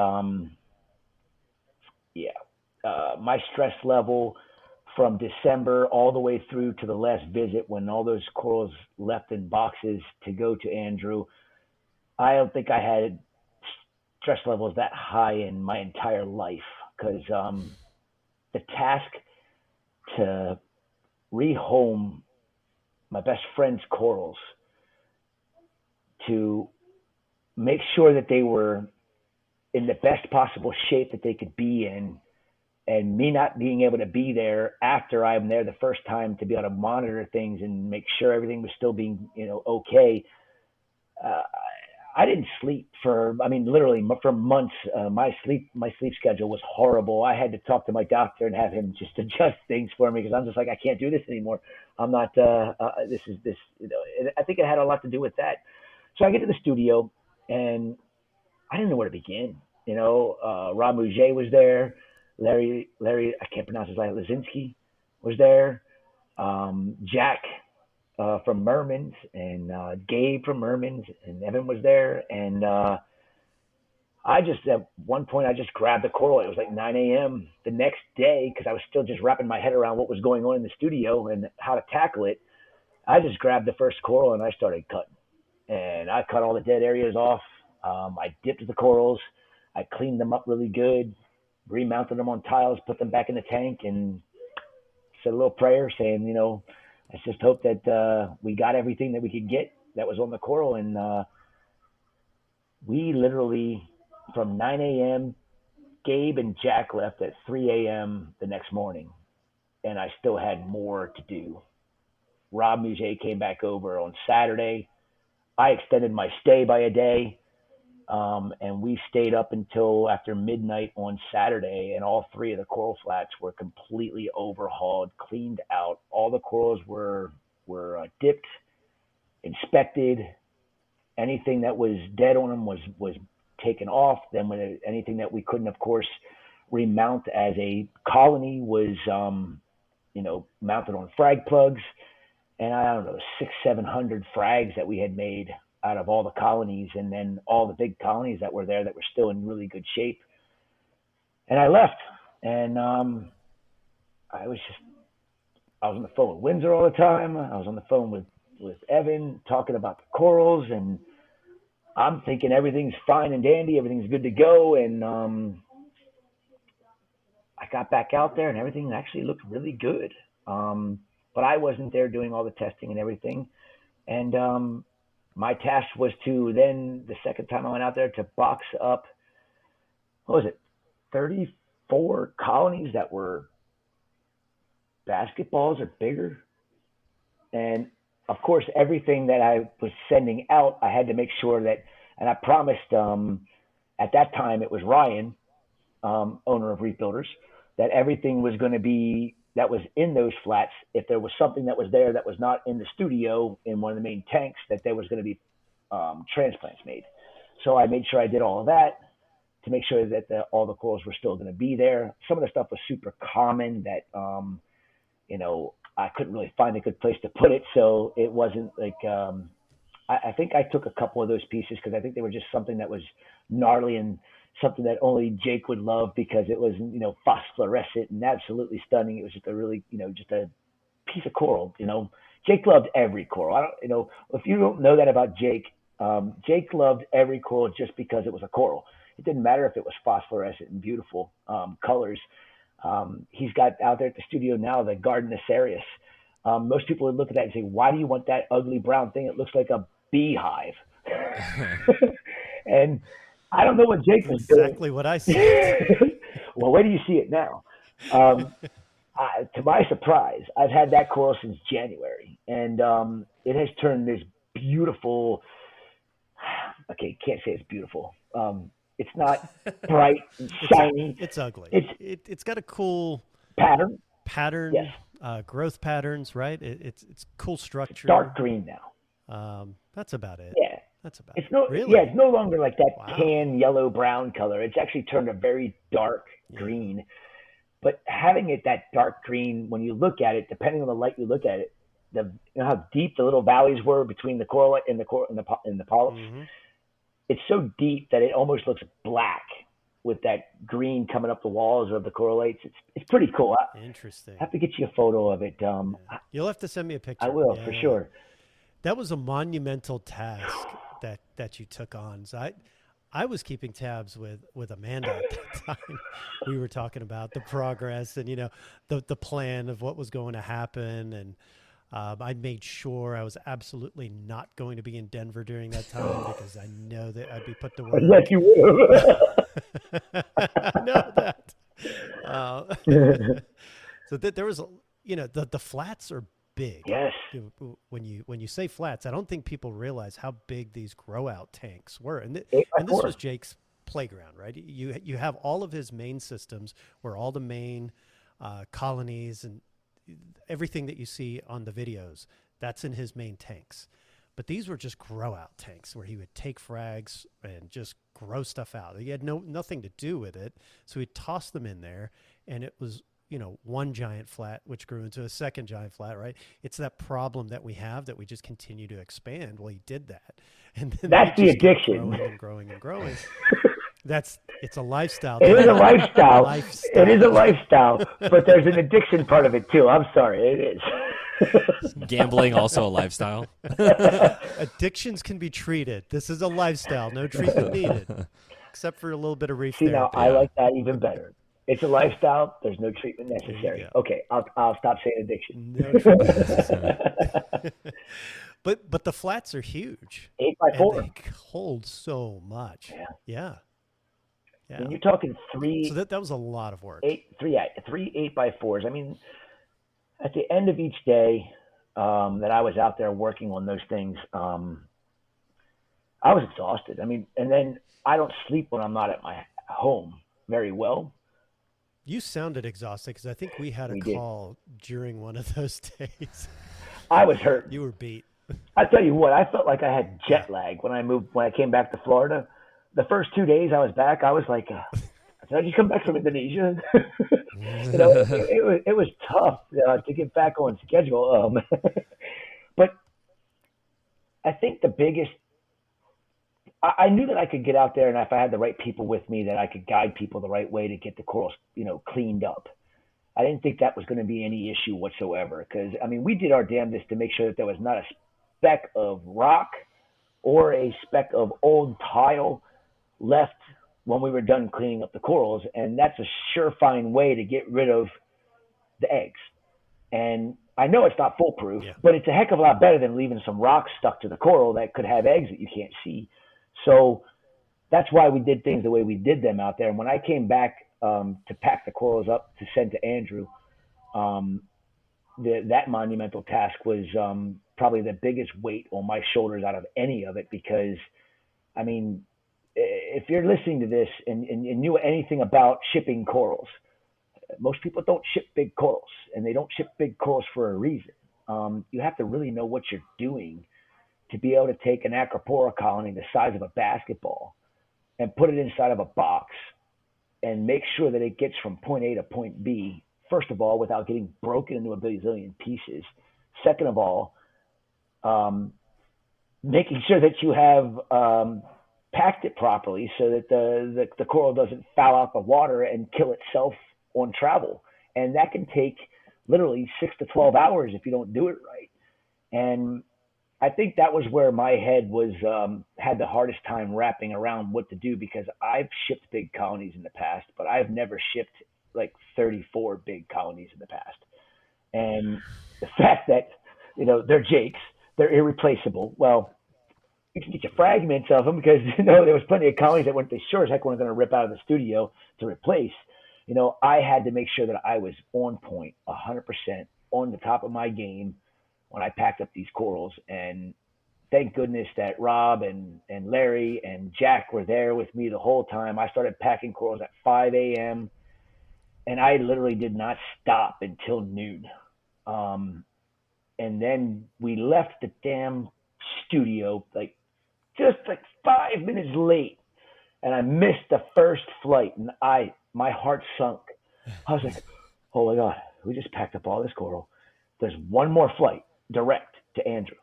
C: my stress level from December all the way through to the last visit, when all those corals left in boxes to go to Andrew, I don't think I had stress levels that high in my entire life, because the task to rehome my best friend's corals, to make sure that they were in the best possible shape that they could be in, and me not being able to be there after I'm there the first time to be able to monitor things and make sure everything was still being, okay. I didn't sleep literally for months. My sleep schedule was horrible. I had to talk to my doctor and have him just adjust things for me, because I'm just like, I can't do this anymore. I'm not, and I think it had a lot to do with that. So I get to the studio and I didn't know where to begin. Rob Mouget was there. Larry, I can't pronounce his last, Lazinski was there. Jack from Merman's, and Gabe from Merman's, and Evan was there. And I just, at one point, I just grabbed the coral. It was like 9 a.m. the next day, because I was still just wrapping my head around what was going on in the studio and how to tackle it. I just grabbed the first coral and I started cutting. And I cut all the dead areas off. I dipped the corals. I cleaned them up really good, remounted them on tiles, put them back in the tank, and said a little prayer saying, let's just hope that we got everything that we could get that was on the coral. And we literally, from 9 a.m., Gabe and Jack left at 3 a.m. the next morning, and I still had more to do. Rob Mouget came back over on Saturday. I extended my stay by a day, and we stayed up until after midnight on Saturday, and all three of the coral flats were completely overhauled, cleaned out. All the corals were dipped, inspected. Anything that was dead on them was taken off. Then anything that we couldn't, of course, remount as a colony was, mounted on frag plugs. And I don't know, 600-700 frags that we had made out of all the colonies, and then all the big colonies that were there that were still in really good shape. And I left, and I I was on the phone with Windsor all the time. I was on the phone with Evan talking about the corals, and I'm thinking everything's fine and dandy, everything's good to go. And I got back out there, and everything actually looked really good. But I wasn't there doing all the testing and everything. And my task was to then, the second time I went out there, to box up, what was it, 34 colonies that were basketballs or bigger. And of course, everything that I was sending out, I had to make sure that, and I promised, at that time it was Ryan, owner of Reef Builders, that everything was going to be, that was in those flats, if there was something that was there that was not in the studio in one of the main tanks, that there was going to be transplants made. So I made sure I did all of that to make sure that all the corals were still going to be there. Some of the stuff was super common that, I couldn't really find a good place to put it. So it wasn't like, I think I took a couple of those pieces because I think they were just something that was gnarly and something that only Jake would love because it was, phosphorescent and absolutely stunning. It was just a really, just a piece of coral, Jake loved every coral. If you don't know that about Jake, Jake loved every coral just because it was a coral. It didn't matter if it was phosphorescent and beautiful colors. He's got out there at the studio now, the Gardnerarius. Most people would look at that and say, why do you want that ugly brown thing? It looks like a beehive. And I don't know what Jake was doing.
D: Exactly what I said.
C: Well, where do you see it now? To my surprise, I've had that coral since January, and it has turned this beautiful. Okay, can't say it's beautiful. It's not bright and shiny.
D: It's ugly. It's got a cool
C: pattern.
D: Yes. Growth patterns, right? It's cool structure.
C: It's dark green now.
D: That's about it.
C: Yeah.
D: That's about
C: it's
D: it.
C: no,
D: really?
C: Yeah, it's no longer like that
D: Wow.
C: tan, yellow, brown color. It's actually turned a very dark green. But having it that dark green, when you look at it, depending on the light you look at it, you know how deep the little valleys were between the coral and the polyps.
D: Mm-hmm.
C: It's so deep that it almost looks black with that green coming up the walls of the correlates. It's pretty cool.
D: Interesting.
C: I have to get you a photo of it.
D: You'll have to send me a picture.
C: I will, for sure.
D: That was a monumental task that you took on. So I was keeping tabs with Amanda at that time. We were talking about the progress and, the plan of what was going to happen. And I made sure I was absolutely not going to be in Denver during that time because I know that I'd be put to work.
C: Yes, you would.
D: I know that. So there was, the flats are big.
C: Yes.
D: When you say flats, I don't think people realize how big these grow out tanks were. And this was Jake's playground, right? You have all of his main systems where all the main colonies and everything that you see on the videos, that's in his main tanks. But these were just grow out tanks where he would take frags and just grow stuff out. He had nothing to do with it. So he'd toss them in there and it was, one giant flat, which grew into a second giant flat, right? It's that problem that we have that we just continue to expand. Well, he did that. And then
C: that's the addiction.
D: Growing and growing. It's a lifestyle.
C: It is a lifestyle. It is a lifestyle, but there's an addiction part of it too. I'm sorry, it is.
B: Gambling also a lifestyle.
D: Addictions can be treated. This is a lifestyle. No treatment needed, except for a little bit of reef therapy.
C: Now I like that even better. It's a lifestyle. There's no treatment necessary. Okay, I'll stop saying addiction.
D: No treatment necessary. But the flats are huge.
C: 8x4.
D: And they hold so much. Yeah.
C: And you're talking three.
D: So that was a lot of work.
C: Three 8x4s. I mean, at the end of each day that I was out there working on those things, I was exhausted. I mean, and then I don't sleep when I'm not at my home very well.
D: You sounded exhausted because I think we had a call during one of those days.
C: I was hurt.
D: You were beat.
C: I tell you what, I felt like I had jet lag when I came back to Florida. The first 2 days I was back, I was like, did I just come back from Indonesia? It was tough to get back on schedule. But I think the biggest, I knew that I could get out there, and if I had the right people with me, that I could guide people the right way to get the corals, cleaned up. I didn't think that was going to be any issue whatsoever. Because, I mean, we did our damnedest to make sure that there was not a speck of rock or a speck of old tile left when we were done cleaning up the corals. And that's a surefire way to get rid of the eggs. And I know it's not foolproof, but it's a heck of a lot better than leaving some rocks stuck to the coral that could have eggs that you can't see. So that's why we did things the way we did them out there. And when I came back to pack the corals up to send to Andrew, that monumental task was probably the biggest weight on my shoulders out of any of it, because, I mean, if you're listening to this and knew anything about shipping corals, most people don't ship big corals, and they don't ship big corals for a reason. You have to really know what you're doing to be able to take an Acropora colony the size of a basketball and put it inside of a box and make sure that it gets from point A to point B, first of all, without getting broken into a bazillion pieces. Second of all, making sure that you have packed it properly so that the coral doesn't foul out the water and kill itself on travel. And that can take literally 6 to 12 hours if you don't do it right. And I think that was where my head was had the hardest time wrapping around what to do, because I've shipped big colonies in the past, but I've never shipped like 34 big colonies in the past. And the fact that, they're jakes, they're irreplaceable. Well, you can get your fragments of them, because, there was plenty of colonies that they sure as heck weren't going to rip out of the studio to replace. I had to make sure that I was on point, 100% on the top of my game when I packed up these corals. And thank goodness that Rob and Larry and Jack were there with me the whole time. I started packing corals at 5 a.m. and I literally did not stop until noon. And then we left the damn studio just 5 minutes late, and I missed the first flight, and my heart sunk. I was like, oh my God, we just packed up all this coral. There's one more flight direct to Andrew.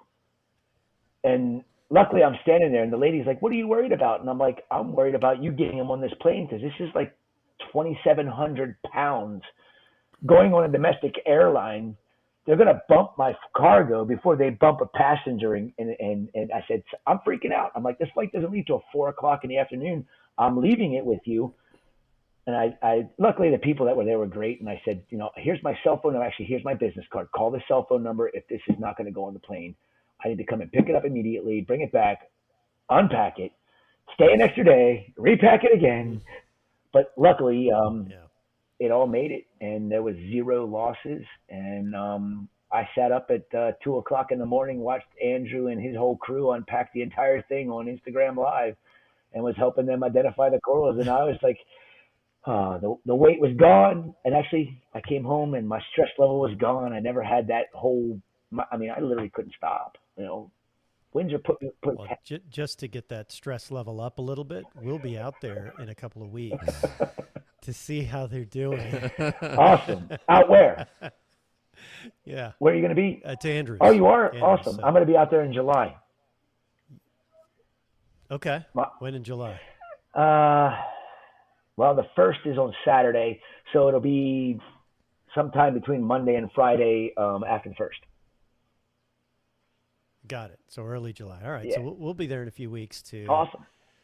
C: And luckily I'm standing there, and the lady's like, what are you worried about? And I'm like, I'm worried about you getting him on this plane, because this is 2,700 pounds going on a domestic airline. They're going to bump my cargo before they bump a passenger. And I said, I'm freaking out. I'm like, this flight doesn't leave till 4:00 in the afternoon. I'm leaving it with you. And I luckily the people that were there were great. And I said, here's my cell phone. Actually, here's my business card. Call the cell phone number if this is not going to go on the plane. I need to come and pick it up immediately, bring it back, unpack it, stay an extra day, repack it again. But luckily, it all made it, and there was 0 losses. And I sat up at 2:00 in the morning, watched Andrew and his whole crew unpack the entire thing on Instagram Live, and was helping them identify the corals. And I was like, the weight was gone. And actually, I came home and my stress level was gone. I never had that I literally couldn't stop. Windsor put
D: just to get that stress level up a little bit, we'll be out there in a couple of weeks to see how they're doing.
C: Awesome. Out where?
D: Yeah.
C: Where are you going to be?
D: To Andrews.
C: Oh, you are?
D: Andrews,
C: awesome.
D: so.
C: I'm going to be out there in July.
D: Okay. When in July?
C: Well, the 1st is on Saturday, so it'll be sometime between Monday and Friday after the 1st.
D: Got it. So early July. All right.
C: Yeah.
D: So we'll be there in a few weeks to
C: awesome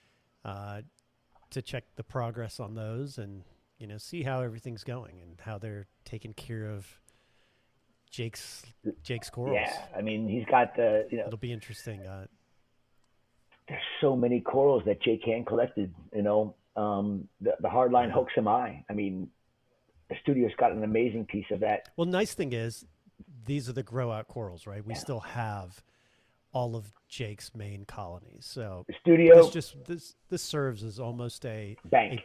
D: to check the progress on those, and see how everything's going and how they're taking care of Jake's corals.
C: Yeah, I mean, he's got the
D: It'll be interesting.
C: There's so many corals that Jake hand collected. The hardline Hoaxamai. I mean, the studio's got an amazing piece of that.
D: Well, nice thing is, these are the grow out corals, right? We still have all of Jake's main colonies. So
C: the studio,
D: this serves as almost a
C: bank.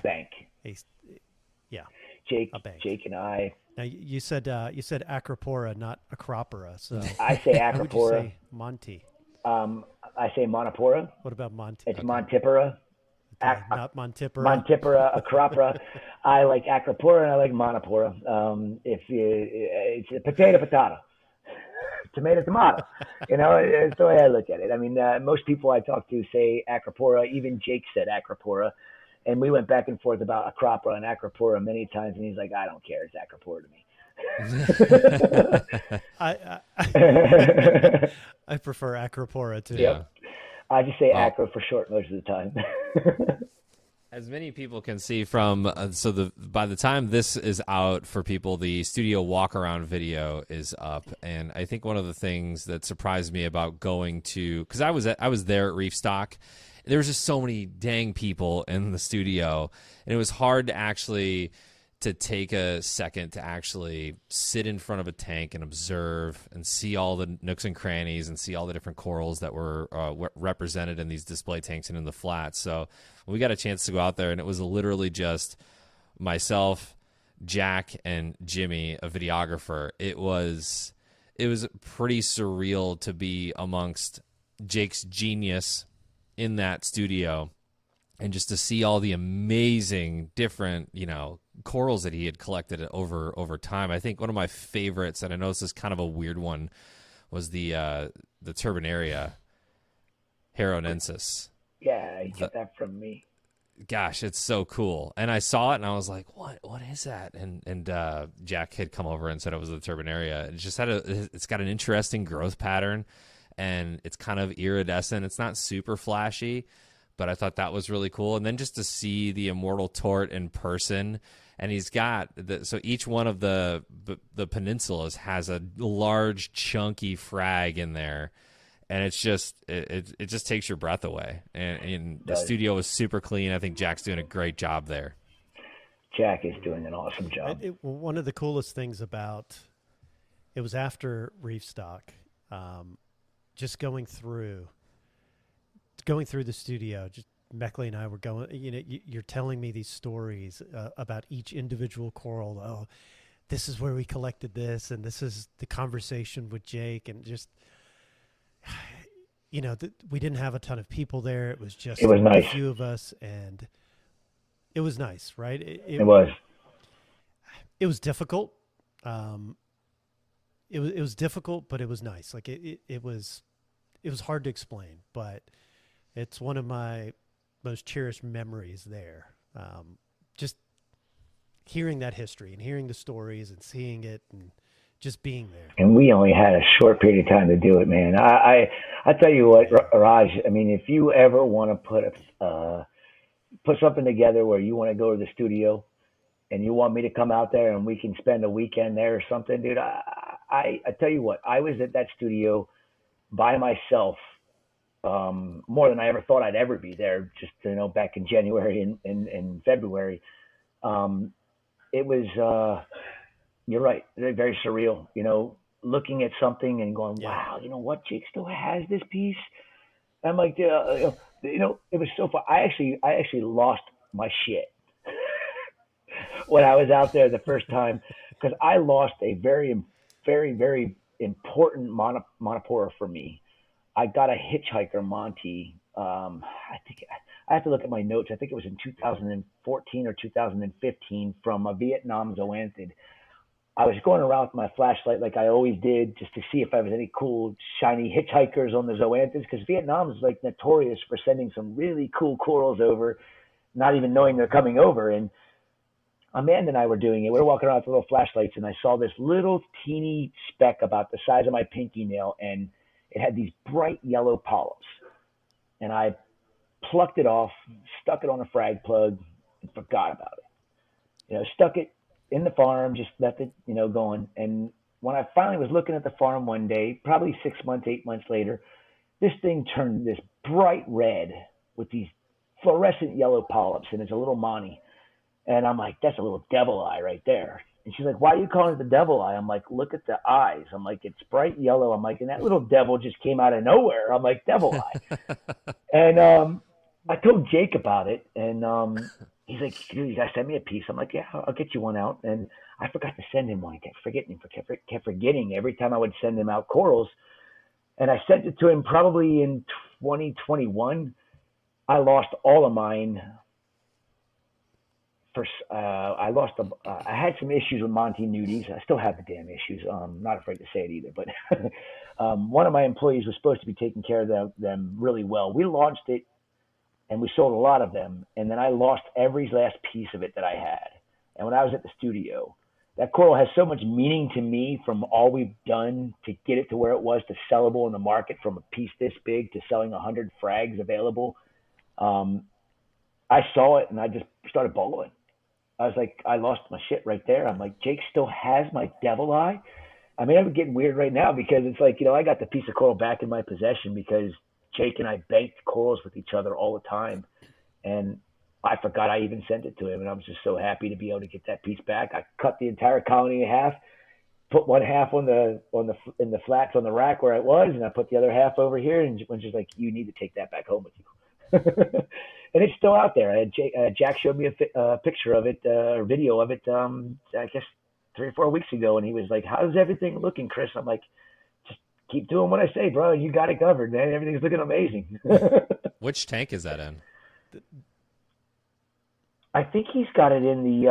D: Yeah.
C: Jake and I.
D: Now you said Acropora, not Acropora. So
C: I say Acropora.
D: How would you say Monty?
C: I say Montipora.
D: What about Monty?
C: It's okay. Montipora.
D: Not Montipora.
C: Montipora, Acropora. I like Acropora and I like Montipora. It's a potato. Tomato. It's the way I look at it. I mean, most people I talk to say Acropora. Even Jake said Acropora. And we went back and forth about Acropora and Acropora many times, and he's like, I don't care, it's Acropora to me.
D: I prefer Acropora too.
B: Yeah.
C: I just say Acro for short most of the time.
B: As many people can see from, by the time this is out for people, the studio walk around video is up, and I think one of the things that surprised me about going to, because I was there at Reef Stock, there was just so many dang people in the studio, and it was hard to take a second to actually sit in front of a tank and observe and see all the nooks and crannies and see all the different corals that were represented in these display tanks and in the flats. So we got a chance to go out there, and it was literally just myself, Jack, and Jimmy, a videographer. It was pretty surreal to be amongst Jake's genius in that studio and just to see all the amazing different, corals that he had collected over time. I think one of my favorites, and I know this is kind of a weird one, was the Turbinaria Heronensis.
C: Yeah, you get that from me.
B: Gosh, it's so cool. And I saw it and I was like, what is that? And Jack had come over and said it was the Turbinaria. It just it's got an interesting growth pattern, and it's kind of iridescent. It's not super flashy, but I thought that was really cool. And then just to see the Immortal Tort in person, and he's got so each one of the peninsulas has a large chunky frag in there, and it's just it just takes your breath away. And the studio is super clean. I think Jack's doing a great job there.
C: Jack is doing an awesome job.
D: One of the coolest things about it was after Reef Stock, just going through the studio, just Meckley and I were going, you're telling me these stories about each individual coral. Oh, this is where we collected this, and this is the conversation with Jake, and just, we didn't have a ton of people there. It was nice. A few of us, and it was nice, right? It
C: was.
D: It was difficult. It was difficult, but it was nice. Like it was hard to explain, but it's one of my most cherished memories there. Just hearing that history and hearing the stories and seeing it and just being there.
C: And we only had a short period of time to do it, man. I tell you what, Raj, I mean, if you ever want to put something together where you want to go to the studio and you want me to come out there and we can spend a weekend there or something, dude, I tell you what, I was at that studio by myself more than I ever thought I'd ever be there, just, back in January and February. It was, you're right, very surreal, looking at something and going, wow, what, Jake still has this piece? I'm like, it was so fun. I actually lost my shit when I was out there the first time, because I lost a very, very, very important monopora for me. I got a hitchhiker Monty. I think I have to look at my notes. I think it was in 2014 or 2015 from a Vietnam zoanthid. I was going around with my flashlight like I always did, just to see if I was any cool shiny hitchhikers on the zoanthids, because Vietnam is like notorious for sending some really cool corals over, not even knowing they're coming over. And Amanda and I were doing it. We were walking around with little flashlights, and I saw this little teeny speck about the size of my pinky nail, and it had these bright yellow polyps. And I plucked it off, stuck it on a frag plug, and forgot about it. Stuck it in the farm, just left it, going. And when I finally was looking at the farm one day, probably 6 months, 8 months later, this thing turned this bright red with these fluorescent yellow polyps, and it's a little Monty. And I'm like, that's a little devil eye right there. And she's like, why are you calling it the devil eye? I'm like, look at the eyes. I'm like, it's bright yellow. I'm like, and that little devil just came out of nowhere. I'm like, devil eye. And I told Jake about it, and he's like, dude, you guys send me a piece. I'm like, yeah, I'll get you one out. And I forgot to send him one. I kept forgetting every time I would send him out corals. And I sent it to him probably in 2021. I lost all of mine. I had some issues with Monty nudies. I still have the damn issues. I'm not afraid to say it either. But one of my employees was supposed to be taking care of them really well. We launched it, and we sold a lot of them. And then I lost every last piece of it that I had. And when I was at the studio, that coral has so much meaning to me from all we've done to get it to where it was to sellable in the market, from a piece this big to selling 100 frags available. I saw it and I just started bawling. I was like, I lost my shit right there. I'm like, Jake still has my devil eye. I mean, I'm getting weird right now because it's like, I got the piece of coral back in my possession because Jake and I banked corals with each other all the time. And I forgot I even sent it to him. And I was just so happy to be able to get that piece back. I cut the entire colony in half, put one half in the flats on the rack where it was, and I put the other half over here. And was just like, you need to take that back home with you. And it's still out there. Jack showed me a picture of it, or video of it, I guess 3 or 4 weeks ago. And he was like, how's everything looking, Chris? I'm like, just keep doing what I say, bro. You got it covered, man. Everything's looking amazing.
B: Which tank is that in?
C: I think he's got it in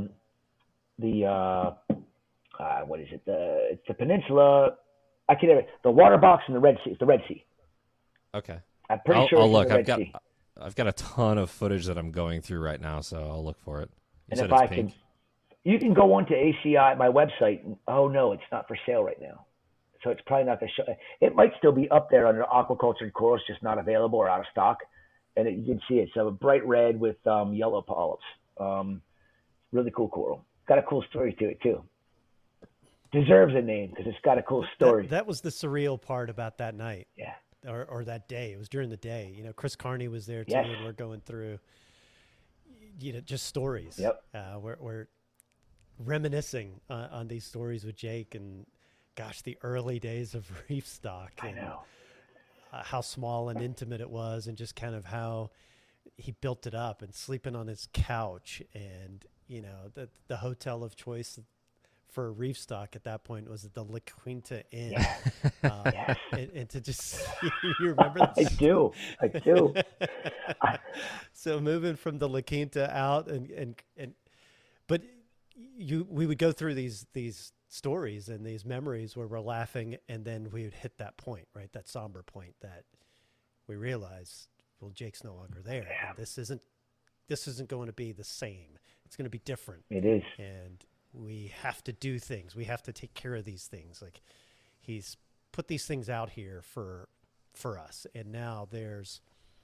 C: what is it? It's the Peninsula. The water box in the Red Sea. It's the Red Sea.
B: Okay.
C: I'm pretty sure.
B: I'll look. I've got a ton of footage that I'm going through right now, so I'll look for it.
C: And if I can, you can go onto ACI, my website. Oh no, it's not for sale right now, so it's probably not going to show. It might still be up there under aquaculture corals, just not available or out of stock. And you can see it. So bright red with yellow polyps. Really cool coral. Got a cool story to it too. Deserves a name because it's got a cool story.
D: That was the surreal part about that night.
C: Yeah.
D: Or that day. It was during the day. Chris Carney was there too,
C: yes.
D: and we're going through, just stories.
C: Yep.
D: We're reminiscing on these stories with Jake and, gosh, the early days of Reef Stock.
C: I know.
D: How small and intimate it was, and just kind of how he built it up, and sleeping on his couch, and the hotel of choice for Reef Stock at that point was the La Quinta Inn.
C: Yeah. Yes.
D: And to just you remember this?
C: I do.
D: So moving from the La Quinta out, but we would go through these stories and these memories where we're laughing, and then we would hit that point, right? That somber point that we realize, well, Jake's no longer there.
C: Yeah.
D: This isn't going to be the same. It's going to be different.
C: It is.
D: And we have to do things. We have to take care of these things. Like, he's put these things out here for us. And now there's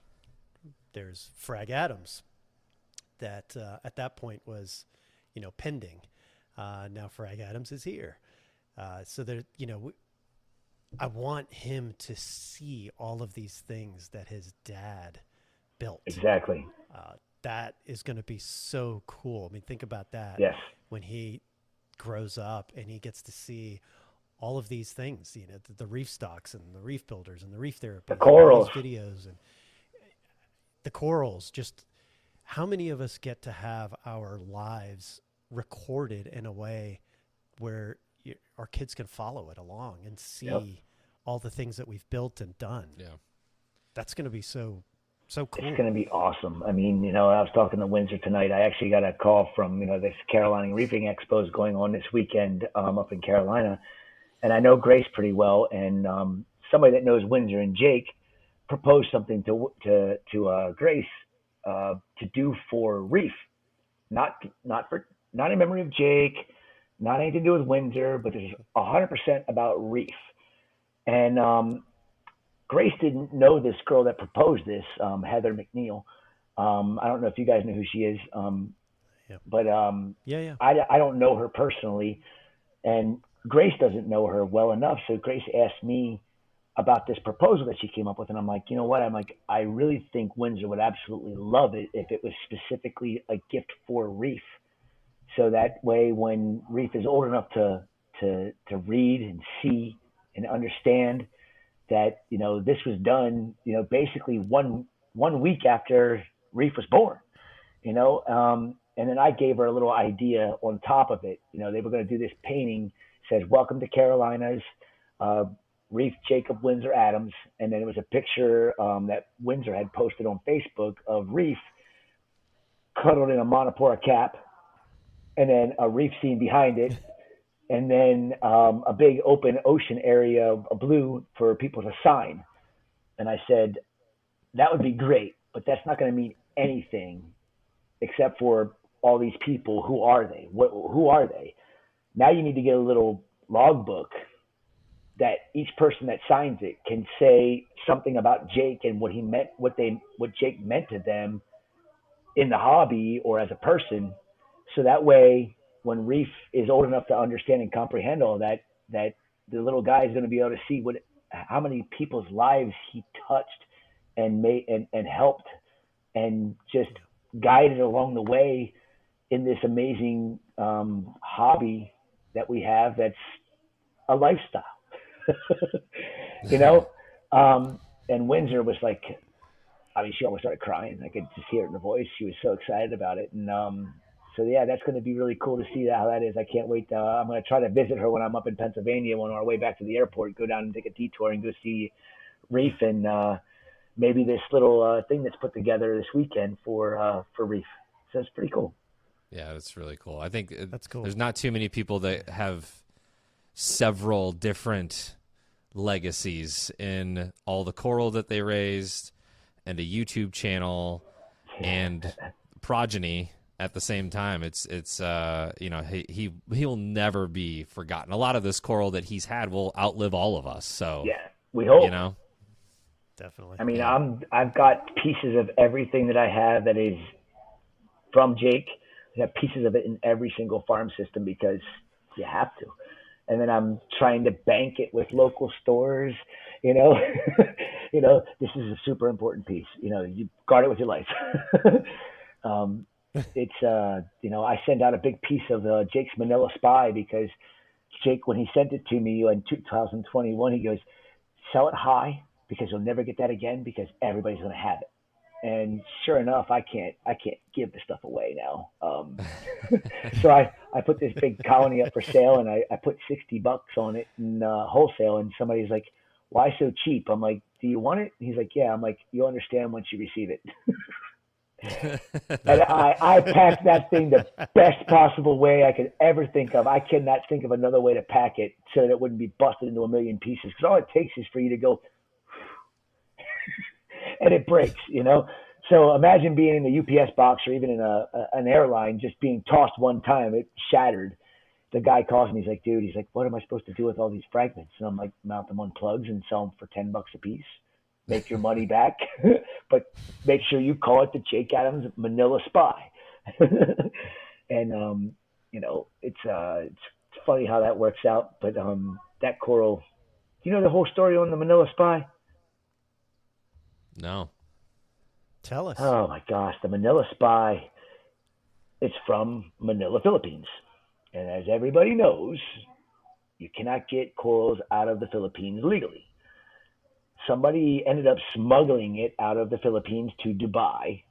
D: Frag Adams that at that point was, pending. Now Frag Adams is here. So there, I want him to see all of these things that his dad built.
C: Exactly.
D: That is going to be so cool. I mean, think about that.
C: Yes.
D: When he grows up and he gets to see all of these things, the reef stocks and the reef builders and the reef therapies,
C: the corals,
D: videos, and the corals. Just how many of us get to have our lives recorded in a way where our kids can follow it along and see all the things that we've built and done?
B: Yeah.
D: That's going to be so cool.
C: It's going to be awesome. I mean, I was talking to Windsor tonight. I actually got a call from, this Carolina Reefing Expo is going on this weekend up in Carolina. And I know Grace pretty well. And somebody that knows Windsor and Jake proposed something to Grace to do for Reef. Not in memory of Jake, not anything to do with Windsor, but it's 100% about Reef. And Grace didn't know this girl that proposed this, Heather McNeil. I don't know if you guys know who she is, but
D: yeah.
C: I don't know her personally, and Grace doesn't know her well enough. So Grace asked me about this proposal that she came up with, and I'm like, you know what? I'm like, I really think Windsor would absolutely love it if it was specifically a gift for Reef. So that way, when Reef is old enough to read and see and understand that, this was done, basically one week after Reef was born, and then I gave her a little idea on top of it. They were going to do this painting, says, "Welcome to Carolinas, Reef Jacob Windsor Adams." And then it was a picture that Windsor had posted on Facebook of Reef cuddled in a Monopora cap, and then a Reef scene behind it. And then a big open ocean area of blue for people to sign. And I said, that would be great. but that's not going to mean anything except for all these people. Who are they? Who are they? Now you need to get a little logbook that each person that signs it can say something about Jake and what he meant, what Jake meant to them in the hobby or as a person. So that way, when Reef is old enough to understand and comprehend all that, that the little guy is going to be able to see how many people's lives he touched and made and helped and just guided along the way in this amazing hobby that we have. That's a lifestyle, you know? And Windsor was like, I mean, she almost started crying. I could just hear it in her voice. She was so excited about it. And so, yeah, that's going to be really cool to see how that is. I can't wait. I'm going to try to visit her when I'm up in Pennsylvania on our way back to the airport, go down and take a detour and go see Reef and maybe this little thing that's put together this weekend for Reef. So it's pretty cool.
B: Yeah, that's really cool. I think
D: that's cool.
B: There's not too many people that have several different legacies in all the coral that they raised and a YouTube channel and progeny at the same time. It's you know, he'll never be forgotten. A lot of this coral that he's had will outlive all of us. So
C: yeah, we hope.
B: You know,
D: definitely.
C: I mean, I've got pieces of everything that I have that is from Jake. I have pieces of it in every single farm system because you have to. And then I'm trying to bank it with local stores, you know. You know, this is a super important piece. You know, you guard it with your life. It's you know, I send out a big piece of Jake's Manila Spy because Jake, when he sent it to me in 2021, he goes, sell it high because you'll never get that again because everybody's going to have it. And sure enough, I can't give the stuff away now. So I put this big colony up for sale and I put $60 on it in wholesale. And somebody's like, why so cheap? I'm like, do you want it? He's like, yeah. I'm like, you'll understand once you receive it. And I packed that thing the best possible way I could ever think of. I cannot think of another way to pack it so that it wouldn't be busted into a million pieces. Because all it takes is for you to go and it breaks, you know? So imagine being in the UPS box or even in an airline, just being tossed one time, it shattered. The guy calls me, he's like, dude, he's like, what am I supposed to do with all these fragments? And I'm like, mount them on plugs and sell them for $10 a piece. Make your money back, but make sure you call it the Jake Adams Manila Spy. And, you know, it's funny how that works out, but that coral, do you know the whole story on the Manila Spy?
B: No.
D: Tell us.
C: Oh my gosh, the Manila Spy, it's from Manila, Philippines. And as everybody knows, you cannot get corals out of the Philippines legally. Somebody ended up smuggling it out of the Philippines to Dubai.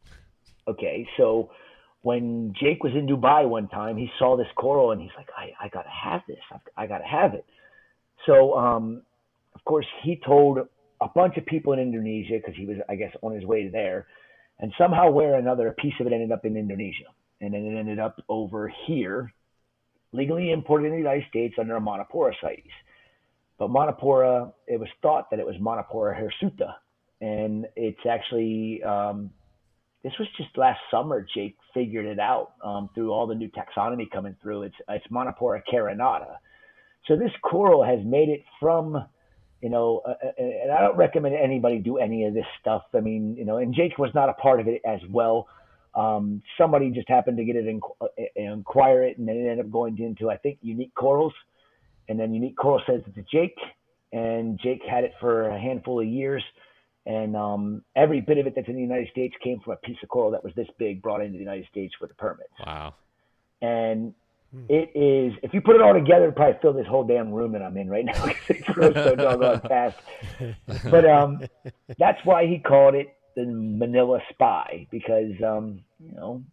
C: Okay, so when Jake was in Dubai one time, he saw this coral and he's like, I got to have this. I got to have it. So, of course, he told a bunch of people in Indonesia because he was, I guess, on his way there. And somehow, where or another, a piece of it ended up in Indonesia. And then it ended up over here, legally imported in the United States under a Montipora CITES. But Montipora, it was thought that it was Montipora hirsuta. And it's actually, this was just last summer, Jake figured it out through all the new taxonomy coming through. It's Montipora carinata. So this coral has made it from, you know, and I don't recommend anybody do any of this stuff. I mean, you know, and Jake was not a part of it as well. Somebody just happened to get it and inquire it, and then it ended up going into, I think, Unique Corals. And then Unique Coral says it's a Jake, and Jake had it for a handful of years. And every bit of it that's in the United States came from a piece of coral that was this big, brought into the United States with a permit.
B: Wow.
C: And it is, if you put it all together, it'd probably fill this whole damn room that I'm in right now because it grows so doggone fast. But that's why he called it the Manila Spy, because, you know,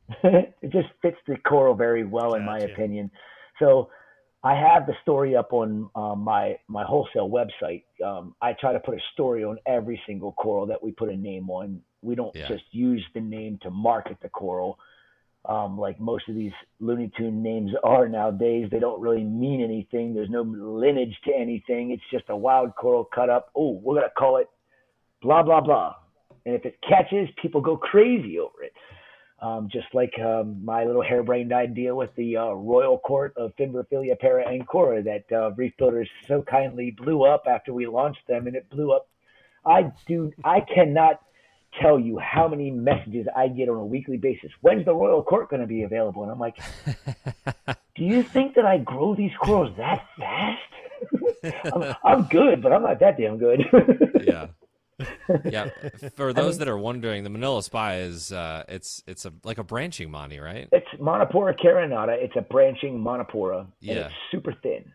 C: it just fits the coral very well, in my opinion. So I have the story up on my wholesale website. I try to put a story on every single coral that we put a name on. We don't just use the name to market the coral. Like most of these Looney Tune names are nowadays. They don't really mean anything. There's no lineage to anything. It's just a wild coral cut up. Oh, we're going to call it blah, blah, blah. And if it catches, people go crazy over it. Just like my little harebrained idea with the Royal Court of Fimbrophilia para Ancora that Reef Builders so kindly blew up after we launched them, and it blew up. I cannot tell you how many messages I get on a weekly basis. When's the Royal Court going to be available? And I'm like, do you think that I grow these corals that fast? I'm good, but I'm not that damn good.
B: Yeah. Yeah. For those that are wondering, the Manila Spy is it's like a branching Monty, right?
C: It's Monopora carinata. It's a branching Monopora.
B: Yeah.
C: And it's super thin.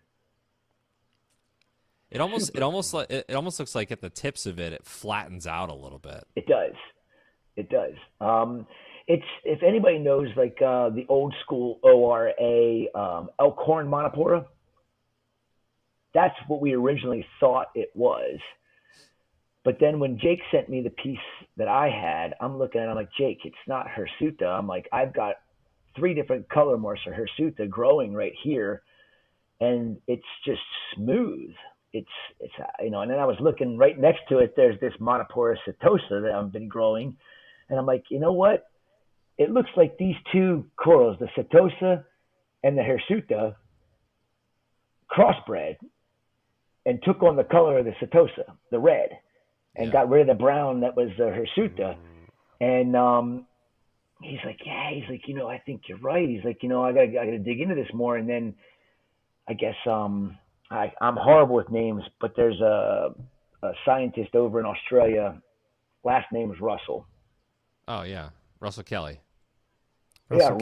B: It almost looks like at the tips of it, it flattens out a little bit.
C: It does. It does. It's, if anybody knows like the old school ORA Elkhorn Monopora, that's what we originally thought it was. But then when Jake sent me the piece that I had, I'm looking at it, I'm like, Jake, it's not hirsuta. I'm like, I've got 3 different color morphs of hirsuta growing right here, and it's just smooth. It's and then I was looking right next to it, there's this Monopora setosa that I've been growing, and I'm like, you know what? It looks like these 2 corals, the setosa and the hirsuta, crossbred and took on the color of the setosa, the red, and got rid of the brown that was the hirsuta. And he's like, yeah, he's like, I think you're right. He's like, I gotta dig into this more. And then I guess I'm horrible with names, but there's a scientist over in Australia. Last name is Russell.
B: Oh yeah, Russell Kelly.
C: Russell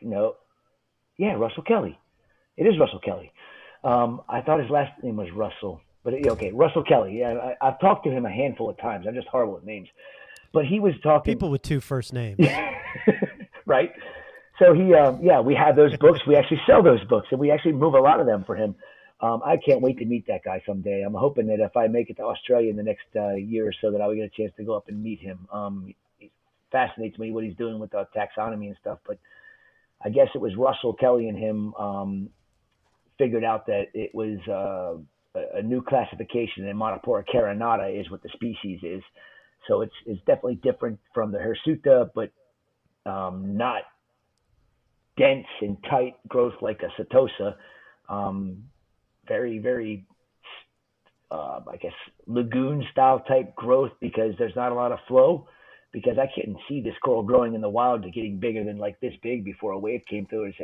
C: Kelly. It is Russell Kelly. I thought his last name was Russell. But okay, Russell Kelly. Yeah, I've talked to him a handful of times. I'm just horrible with names. But he was talking
D: people with 2 first names,
C: right? So he, we have those books. We actually sell those books, and we actually move a lot of them for him. I can't wait to meet that guy someday. I'm hoping that if I make it to Australia in the next year or so, that I will get a chance to go up and meet him. It fascinates me what he's doing with the taxonomy and stuff. But I guess it was Russell Kelly and him figured out that it was a new classification, and Monopora carinata is what the species is. So it's definitely different from the hirsuta, but not dense and tight growth like a setosa. Very, very, I guess, lagoon style type growth because there's not a lot of flow. Because I couldn't see this coral growing in the wild to getting bigger than like this big before a wave came through and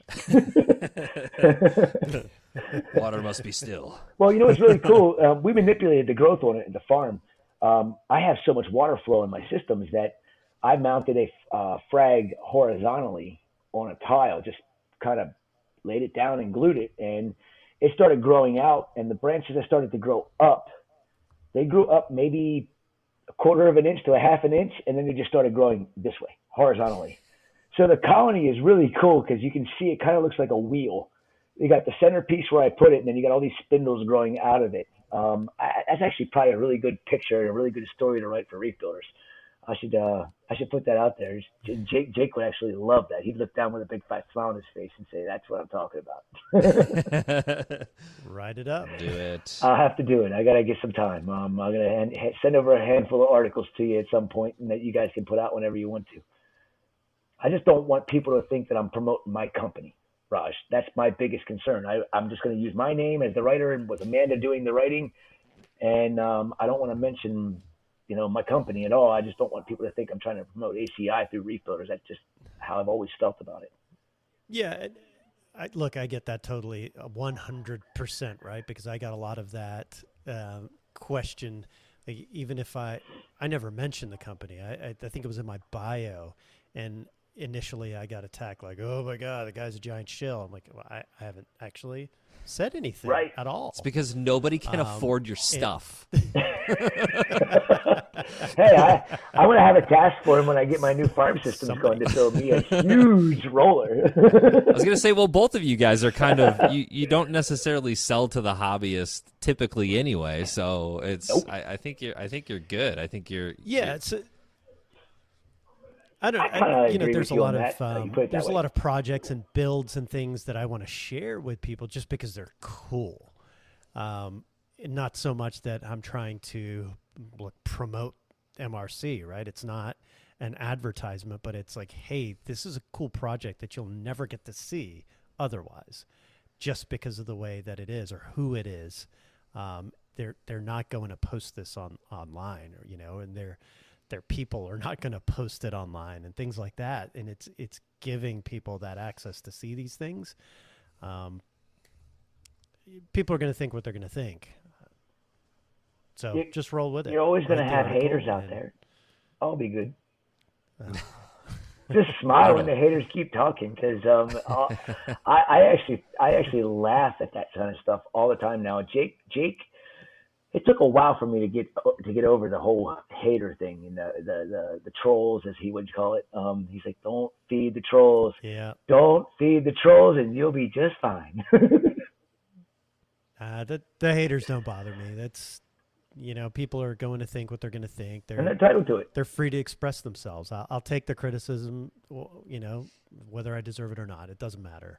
C: said,
B: water must be still.
C: Well, it's really cool. We manipulated the growth on it at the farm. I have so much water flow in my systems that I mounted a frag horizontally on a tile, just kind of laid it down and glued it, and it started growing out, and the branches that started to grow up, they grew up maybe a 1/4 of an inch to a 1/2 an inch, and then they just started growing this way, horizontally. So the colony is really cool because you can see it kind of looks like a wheel. You got the centerpiece where I put it, and then you got all these spindles growing out of it. That's actually probably a really good picture and a really good story to write for Reef Builders. I should put that out there. Jake would actually love that. He'd look down with a big fat smile on his face and say, "That's what I'm talking about."
D: Write it up.
B: Do it.
C: I'll have to do it. I gotta get some time. I'm gonna send over a handful of articles to you at some point, and that you guys can put out whenever you want to. I just don't want people to think that I'm promoting my company, Raj. That's my biggest concern. I'm just going to use my name as the writer and with Amanda doing the writing, and I don't want to mention my company at all. I just don't want people to think I'm trying to promote ACI through Reef Builders. That's just how I've always felt about it.
D: Yeah. I get that totally 100%, right? Because I got a lot of that question. Like, even if I never mentioned the company, I think it was in my bio, and initially I got attacked like, oh my God, the guy's a giant shill. I'm like, well, I haven't actually said anything at all.
B: It's because nobody can afford your stuff.
C: Hey, I want to have a task for him when I get my new farm systems going to throw me a huge roller.
B: I was going to say, well, both of you guys are kind of, you don't necessarily sell to the hobbyist typically anyway. So it's, nope. I think you're good. I think you're.
D: Yeah. There's a lot of projects and builds and things that I want to share with people just because they're cool. Not so much that I'm trying to promote MRC, right? It's not an advertisement, but it's like, hey, this is a cool project that you'll never get to see otherwise, just because of the way that it is or who it is. They're not going to post this online, or and their people are not going to post it online and things like that. And it's giving people that access to see these things. People are going to think what they're going to think. So just roll with it.
C: You're always going to have
D: article
C: haters out there. I'll be good. Just smile when the haters keep talking, because I actually laugh at that kind of stuff all the time now. Jake, it took a while for me to get over the whole hater thing and the trolls, as he would call it. He's like, don't feed the trolls.
D: Yeah.
C: Don't feed the trolls, and you'll be just fine.
D: The haters don't bother me. That's people are going to think what they're going to think.
C: And they're entitled to it.
D: They're free to express themselves. I'll take the criticism, whether I deserve it or not. It doesn't matter.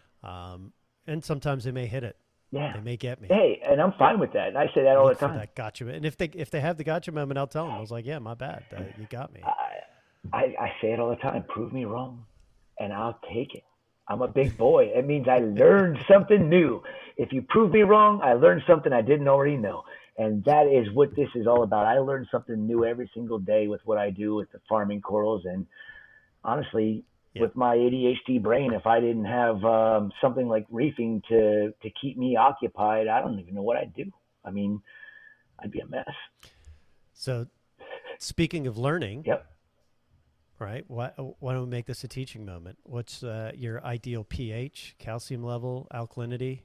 D: And sometimes they may hit it.
C: Yeah.
D: They may get me.
C: Hey, and I'm fine with that. And I say that all the time.
D: That gotcha. And if they have the gotcha moment, I'll tell them. I was like, yeah, my bad. You got me.
C: I say it all the time. Prove me wrong, and I'll take it. I'm a big boy. It means I learned something new. If you prove me wrong, I learned something I didn't already know. And that is what this is all about. I learn something new every single day with what I do with the farming corals. And honestly, with my ADHD brain, if I didn't have something like reefing to keep me occupied, I don't even know what I'd do. I mean, I'd be a mess.
D: So speaking of learning,
C: yep.
D: Right. Why don't we make this a teaching moment? What's your ideal pH, calcium level, alkalinity?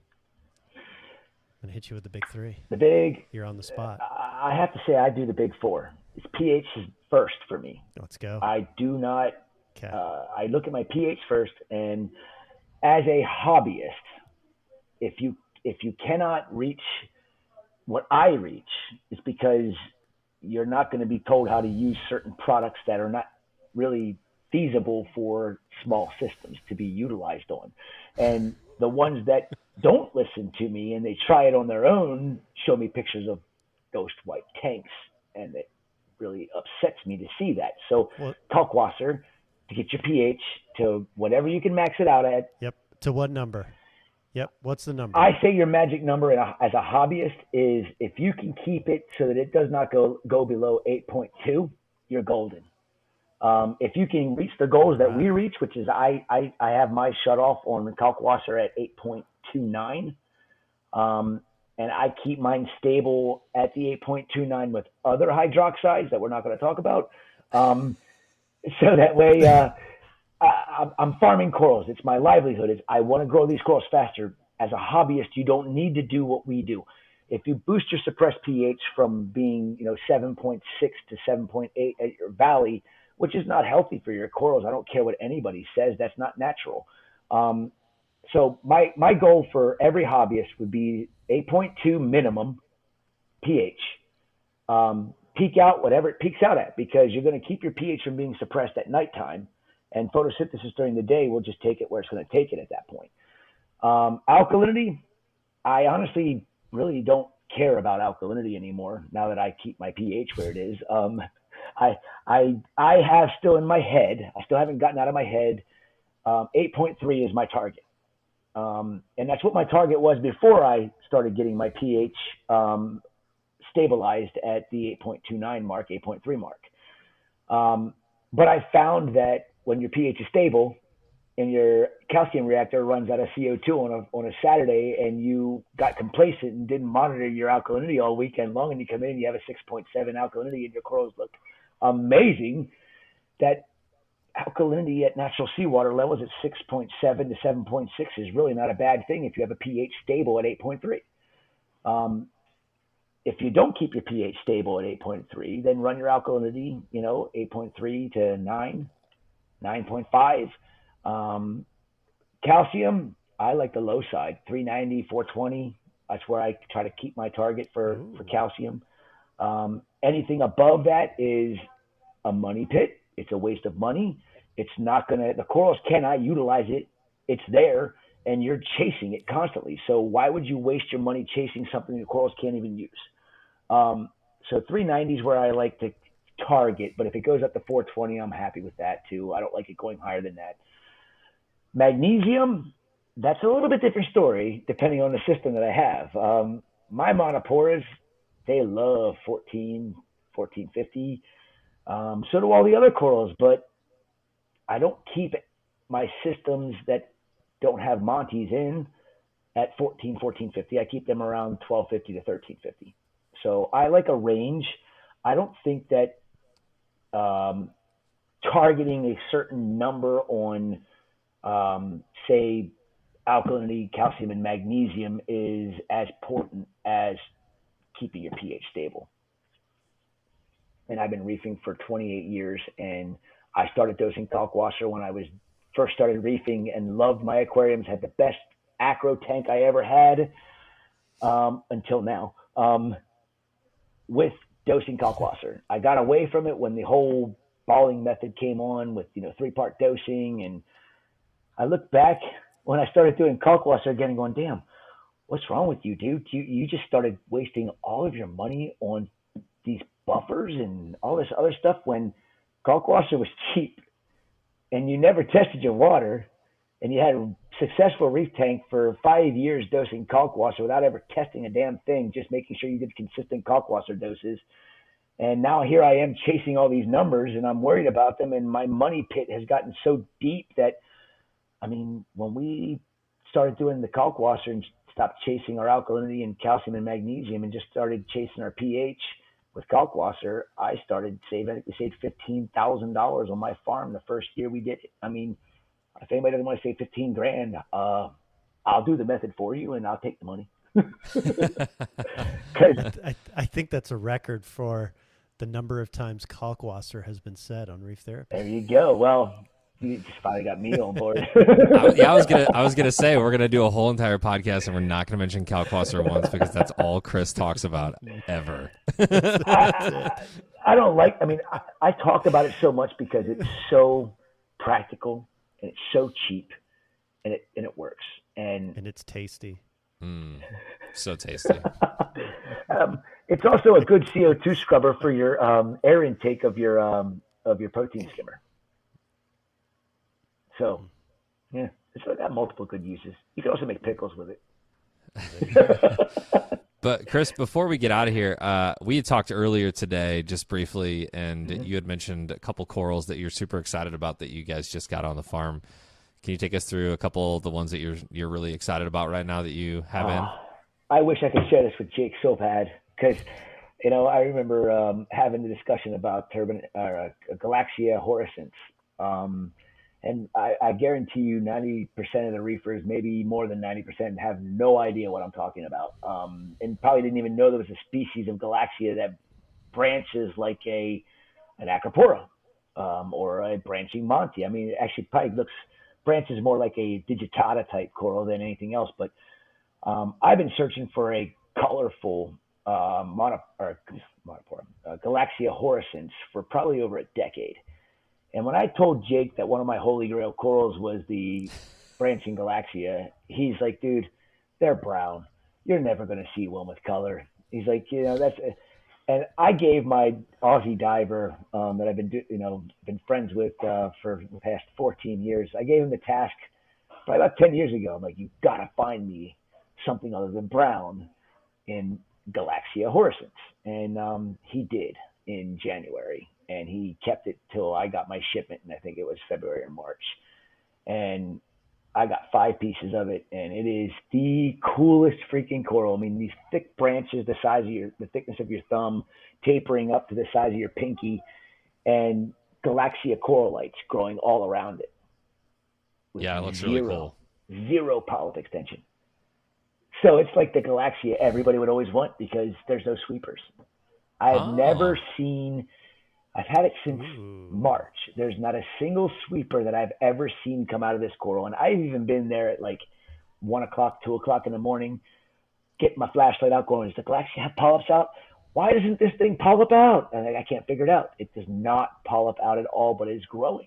D: I'm going to hit you with the big three.
C: You're
D: on the spot.
C: I have to say I do the big four. It's pH is first for me.
D: Let's go.
C: I do not, I look at my pH first, and as a hobbyist, if you cannot reach what I reach, it's because you're not going to be told how to use certain products that are not really feasible for small systems to be utilized on. And the ones that don't listen to me and they try it on their own show me pictures of ghost white tanks, and it really upsets me to see that. So Kalkwasser, to get your pH to whatever you can max it out at.
D: Yep. To what number? Yep. What's the number?
C: I say your magic number as a hobbyist is, if you can keep it so that it does not go below 8.2, you're golden. If you can reach the goals that we reach, which is I have my shut off on the Kalkwasser at 8.29, and I keep mine stable at the 8.29 with other hydroxides that we're not going to talk about. So that way, I'm farming corals. It's my livelihood. I want to grow these corals faster. As a hobbyist, you don't need to do what we do. If you boost your suppressed pH from being 7.6 to 7.8 at your valley, which is not healthy for your corals, I don't care what anybody says, that's not natural. So my goal for every hobbyist would be 8.2 minimum pH. Peak out whatever it peaks out at, because you're going to keep your pH from being suppressed at nighttime, and photosynthesis during the day will just take it where it's going to take it at that point. Alkalinity, I honestly really don't care about alkalinity anymore now that I keep my pH where it is. I have still in my head, I still haven't gotten out of my head, 8.3 is my target. And that's what my target was before I started getting my pH stabilized at the 8.29 mark, 8.3 mark. But I found that when your pH is stable and your calcium reactor runs out of CO2 on a Saturday, and you got complacent and didn't monitor your alkalinity all weekend long, and you come in and you have a 6.7 alkalinity and your corals look amazing, that alkalinity at natural seawater levels at 6.7 to 7.6 is really not a bad thing if you have a pH stable at 8.3. If you don't keep your pH stable at 8.3, then run your alkalinity, 8.3 to 9, 9.5. Calcium, I like the low side, 390, 420. That's where I try to keep my target for calcium. Anything above that is a money pit. It's a waste of money. It's not the corals cannot utilize it. It's there, and you're chasing it constantly. So why would you waste your money chasing something the corals can't even use? So 390 is where I like to target, but if it goes up to 420, I'm happy with that too. I don't like it going higher than that. Magnesium, that's a little bit different story depending on the system that I have. My monoporas, they love 1450. So do all the other corals, but I don't keep my systems that don't have Montes in at 1450. I keep them around 1250 to 1350. So I like a range. I don't think that targeting a certain number on, say, alkalinity, calcium, and magnesium is as important as keeping your pH stable. And I've been reefing for 28 years, and I started dosing Kalkwasser when I was first started reefing and loved my aquariums, had the best acro tank I ever had until now with dosing Kalkwasser. I got away from it when the whole balling method came on with, 3-part dosing. And I look back when I started doing Kalkwasser again and going, damn, what's wrong with you, dude? You just started wasting all of your money on these buffers and all this other stuff when Kalkwasser was cheap and you never tested your water and you had a successful reef tank for 5 years dosing Kalkwasser without ever testing a damn thing, just making sure you did consistent Kalkwasser doses. And now here I am chasing all these numbers and I'm worried about them. And my money pit has gotten so deep that, when we started doing the Kalkwasser and stopped chasing our alkalinity and calcium and magnesium and just started chasing our pH with Kalkwasser, I started saving. I think we saved $15,000 on my farm the first year we did it. If anybody doesn't want to save $15,000, I'll do the method for you and I'll take the money.
D: I think that's a record for the number of times Kalkwasser has been said on Reef Therapy.
C: There you go. Well, you just finally got me on board.
B: I was gonna say we're gonna do a whole entire podcast and we're not gonna mention Kalkwasser once because that's all Chris talks about ever.
C: I don't like. I talk about it so much because it's so practical and it's so cheap, and it works and
D: it's tasty.
B: So tasty.
C: It's also a good CO2 scrubber for your air intake of your protein skimmer. So, yeah, it's got multiple good uses. You can also make pickles with it.
B: But Chris, before we get out of here, we had talked earlier today, just briefly, and you had mentioned a couple corals that you're super excited about that you guys just got on the farm. Can you take us through a couple of the ones that you're really excited about right now that you have in?
C: I wish I could share this with Jake so bad because, I remember having the discussion about Galaxia horrescens. And I guarantee you 90% of the reefers, maybe more than 90%, have no idea what I'm talking about. And probably didn't even know there was a species of Galaxia that branches like an Acropora or a branching Monty. It actually probably branches more like a digitata type coral than anything else. But I've been searching for a colorful Galaxia horrescens for probably over a decade. And when I told Jake that one of my holy grail corals was the branching Galaxia, he's like, dude, they're brown. You're never going to see one with color. He's like, and I gave my Aussie diver that I've been friends with for the past 14 years. I gave him the task probably about 10 years ago. I'm like, you got to find me something other than brown in Galaxia horrescens. And he did in January. And he kept it till I got my shipment, and I think it was February or March. And I got 5 pieces of it, and it is the coolest freaking coral. These thick branches, the thickness of your thumb, tapering up to the size of your pinky, and Galaxia coralites growing all around it.
B: Yeah, it looks really cool.
C: Zero polyp extension. So it's like the Galaxia everybody would always want because there's no sweepers. I've never seen. I've had it since March. There's not a single sweeper that I've ever seen come out of this coral. And I've even been there at like 1 o'clock, 2 o'clock in the morning, get my flashlight out going, does the Galaxia have polyps out? Why doesn't this thing polyp out? And I can't figure it out. It does not polyp out at all, but it's growing.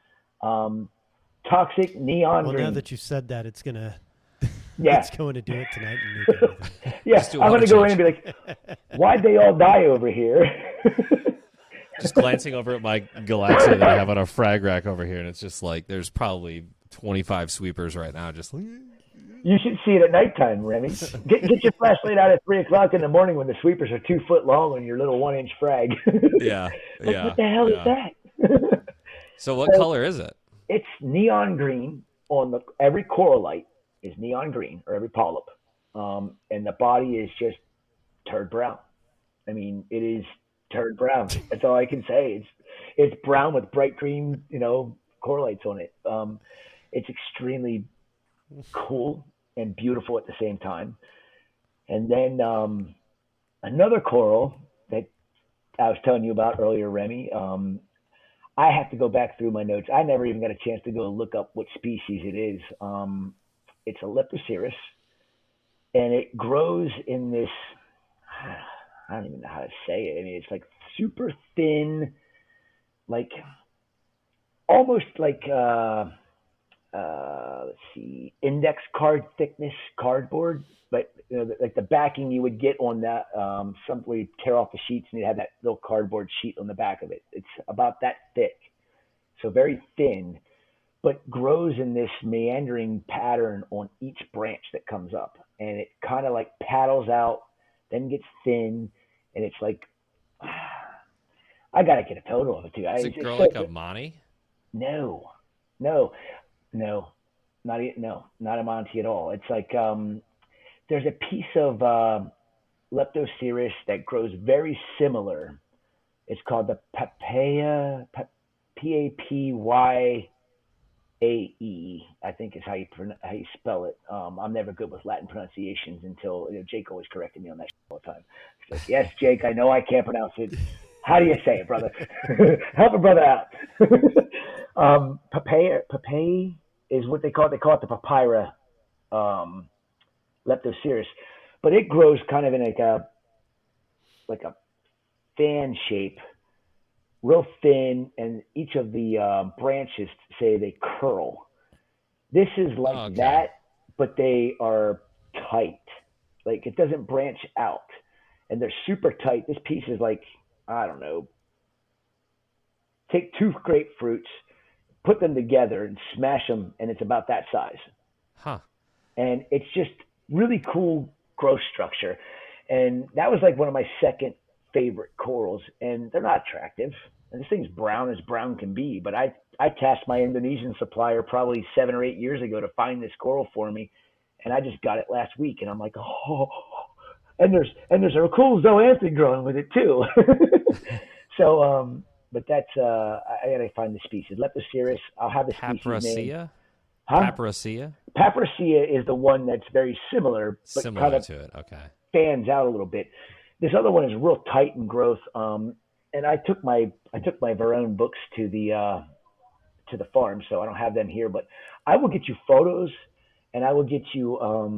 C: Toxic neon green.
D: Well, now that you said that, it's going to...
C: Yeah.
D: It's going to do it tonight. And
C: yeah, I'm going to go in and be like, why'd they all die over here?
B: Just glancing over at my Galaxia that I have on a frag rack over here, and it's just like there's probably 25 sweepers right now. Just
C: you should see it at nighttime, Remy. Get your flashlight out at 3:00 in the morning when the sweepers are 2 foot long on your little 1-inch frag.
B: Yeah, yeah.
C: What the hell is that?
B: So what color is it?
C: It's neon green on every coral light is neon green, or every polyp, and the body is just turd brown. I mean, it is turd brown. That's all I can say. It's brown with bright green, coral lights on it. It's extremely cool and beautiful at the same time. And then another coral that I was telling you about earlier, Remy. I have to go back through my notes. I never even got a chance to go look up what species it is. It's a Leptocerus, and it grows in this, I don't even know how to say it. I mean, it's like super thin, like almost like, let's see, index card thickness cardboard, but like the backing you would get on that, where you tear off the sheets and you have that little cardboard sheet on the back of it. It's about that thick, so very thin, but grows in this meandering pattern on each branch that comes up, and it kind of like paddles out, then gets thin, and it's like, I gotta get a photo of it too.
B: Does it grow like a Monty?
C: No, not a Monty at all. It's like there's a piece of Leptocerus that grows very similar. It's called the Papaya, Papyae, I think is how you spell it. I'm never good with Latin pronunciations until Jake always corrected me on that all the time. He's like, yes, Jake, I know I can't pronounce it. How do you say it, brother? Help a brother out. Papaya is what they call it. They call it the papyra Leptocerus, but it grows kind of in like a fan shape, real thin, and each of the branches say they curl. This is like that, but they are tight. Like it doesn't branch out, and they're super tight. This piece is like, I don't know, take 2 grapefruits, put them together and smash them, and it's about that size.
B: Huh.
C: And it's just really cool growth structure. And that was like one of my second favorite corals, and they're not attractive. And this thing's brown as brown can be, but I tasked my Indonesian supplier probably 7 or 8 years ago to find this coral for me, and I just got it last week, and I'm like, oh. And there's a cool zoanthid growing with it too. So, but that's I gotta find the species. Leptocerus. I'll have the species name.
B: Paparacea?
C: Paparacea is the one that's very similar, but kind of
B: to it. Okay.
C: Fans out a little bit. This other one is real tight in growth. And I took my Varone books to the farm, so I don't have them here. But I will get you photos, and I will get you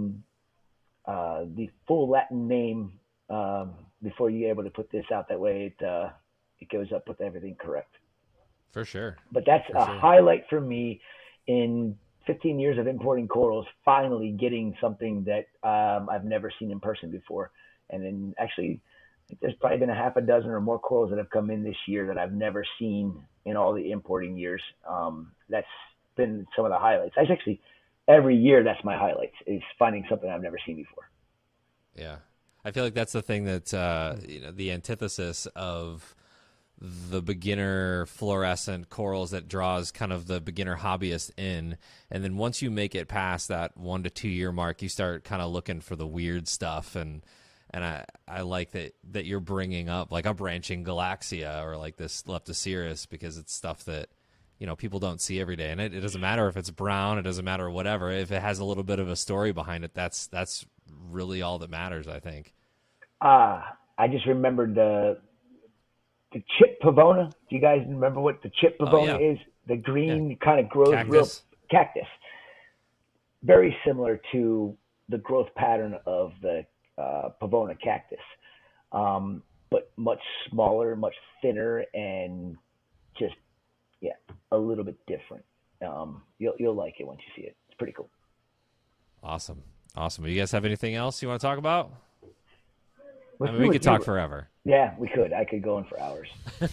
C: the full Latin name before you're able to put this out. That way it goes up with everything correct.
B: For sure.
C: But that's a highlight for me in 15 years of importing corals, finally getting something that I've never seen in person before. And then actually, I think there's probably been a half a dozen or more corals that have come in this year that I've never seen in all the importing years. That's been some of the highlights. Actually, every year that's my highlights, is finding something I've never seen before.
B: Yeah. I feel like that's the thing that, the antithesis of the beginner fluorescent corals that draws kind of the beginner hobbyist in. And then once you make it past that 1 to 2 year mark, you start kind of looking for the weird stuff. And I like that you're bringing up like a branching Galaxia or like this Leptocerus, because it's stuff that, people don't see every day. And it doesn't matter if it's brown, it doesn't matter whatever. If it has a little bit of a story behind it, that's really all that matters, I think.
C: I just remembered the chip pavona. Do you guys remember what the chip pavona is? The green kind of grows real cactus. Very similar to the growth pattern of the pavona cactus, but much smaller, much thinner, and just a little bit different. You'll like it once you see it. It's pretty cool.
B: Awesome. You guys have anything else you want to talk about? I mean, we could talk forever.
C: Yeah, we could. I could go on for hours.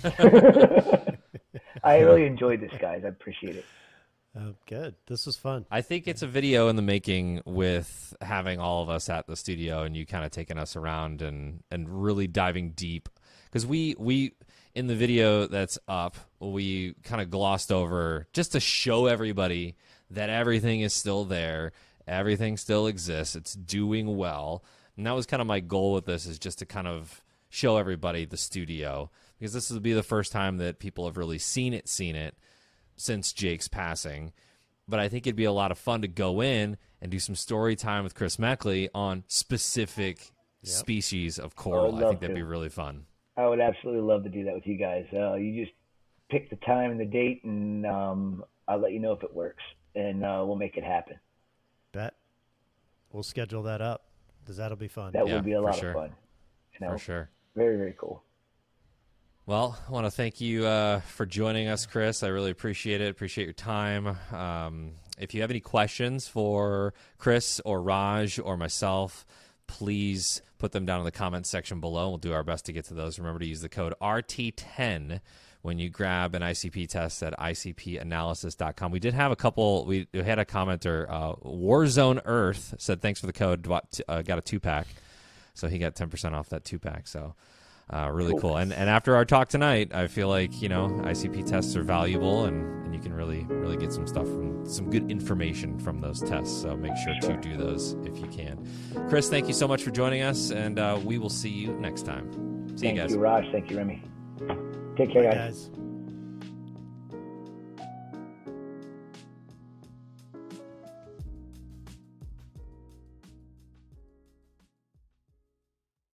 C: I really enjoyed this, guys. I appreciate it.
D: Oh, good. This was fun.
B: I think it's a video in the making with having all of us at the studio and you kind of taking us around and really diving deep. Because we in the video that's up, we kind of glossed over just to show everybody that everything is still there. Everything still exists. It's doing well. And that was kind of my goal with this, is just to kind of show everybody the studio. Because this will be the first time that people have really seen it since Jake's passing. But I think it'd be a lot of fun to go in and do some story time with Chris Meckley on specific species of coral. I think that'd be really fun.
C: I would absolutely love to do that with you guys. You just pick the time and the date, and I'll let you know if it works, and we'll make it happen.
D: Bet. We'll schedule that up, because that'll be fun.
C: That would be a lot of fun.
B: For sure.
C: Very, very cool.
B: Well, I want to thank you for joining us, Chris. I really appreciate it. Appreciate your time. If you have any questions for Chris or Raj or myself, please put them down in the comments section below. We'll do our best to get to those. Remember to use the code RT10 when you grab an ICP test at icpanalysis.com. We did have a couple. We had a commenter, Warzone Earth, said thanks for the code. Got a 2-pack. So he got 10% off that 2-pack. So really cool. And after our talk tonight, I feel like, ICP tests are valuable and you can really get some stuff from some good information from those tests. So make sure to do those if you can. Chris, thank you so much for joining us, and we will see you next time. See you guys.
C: Thank you, Raj. Thank you, Remy. Take care, guys.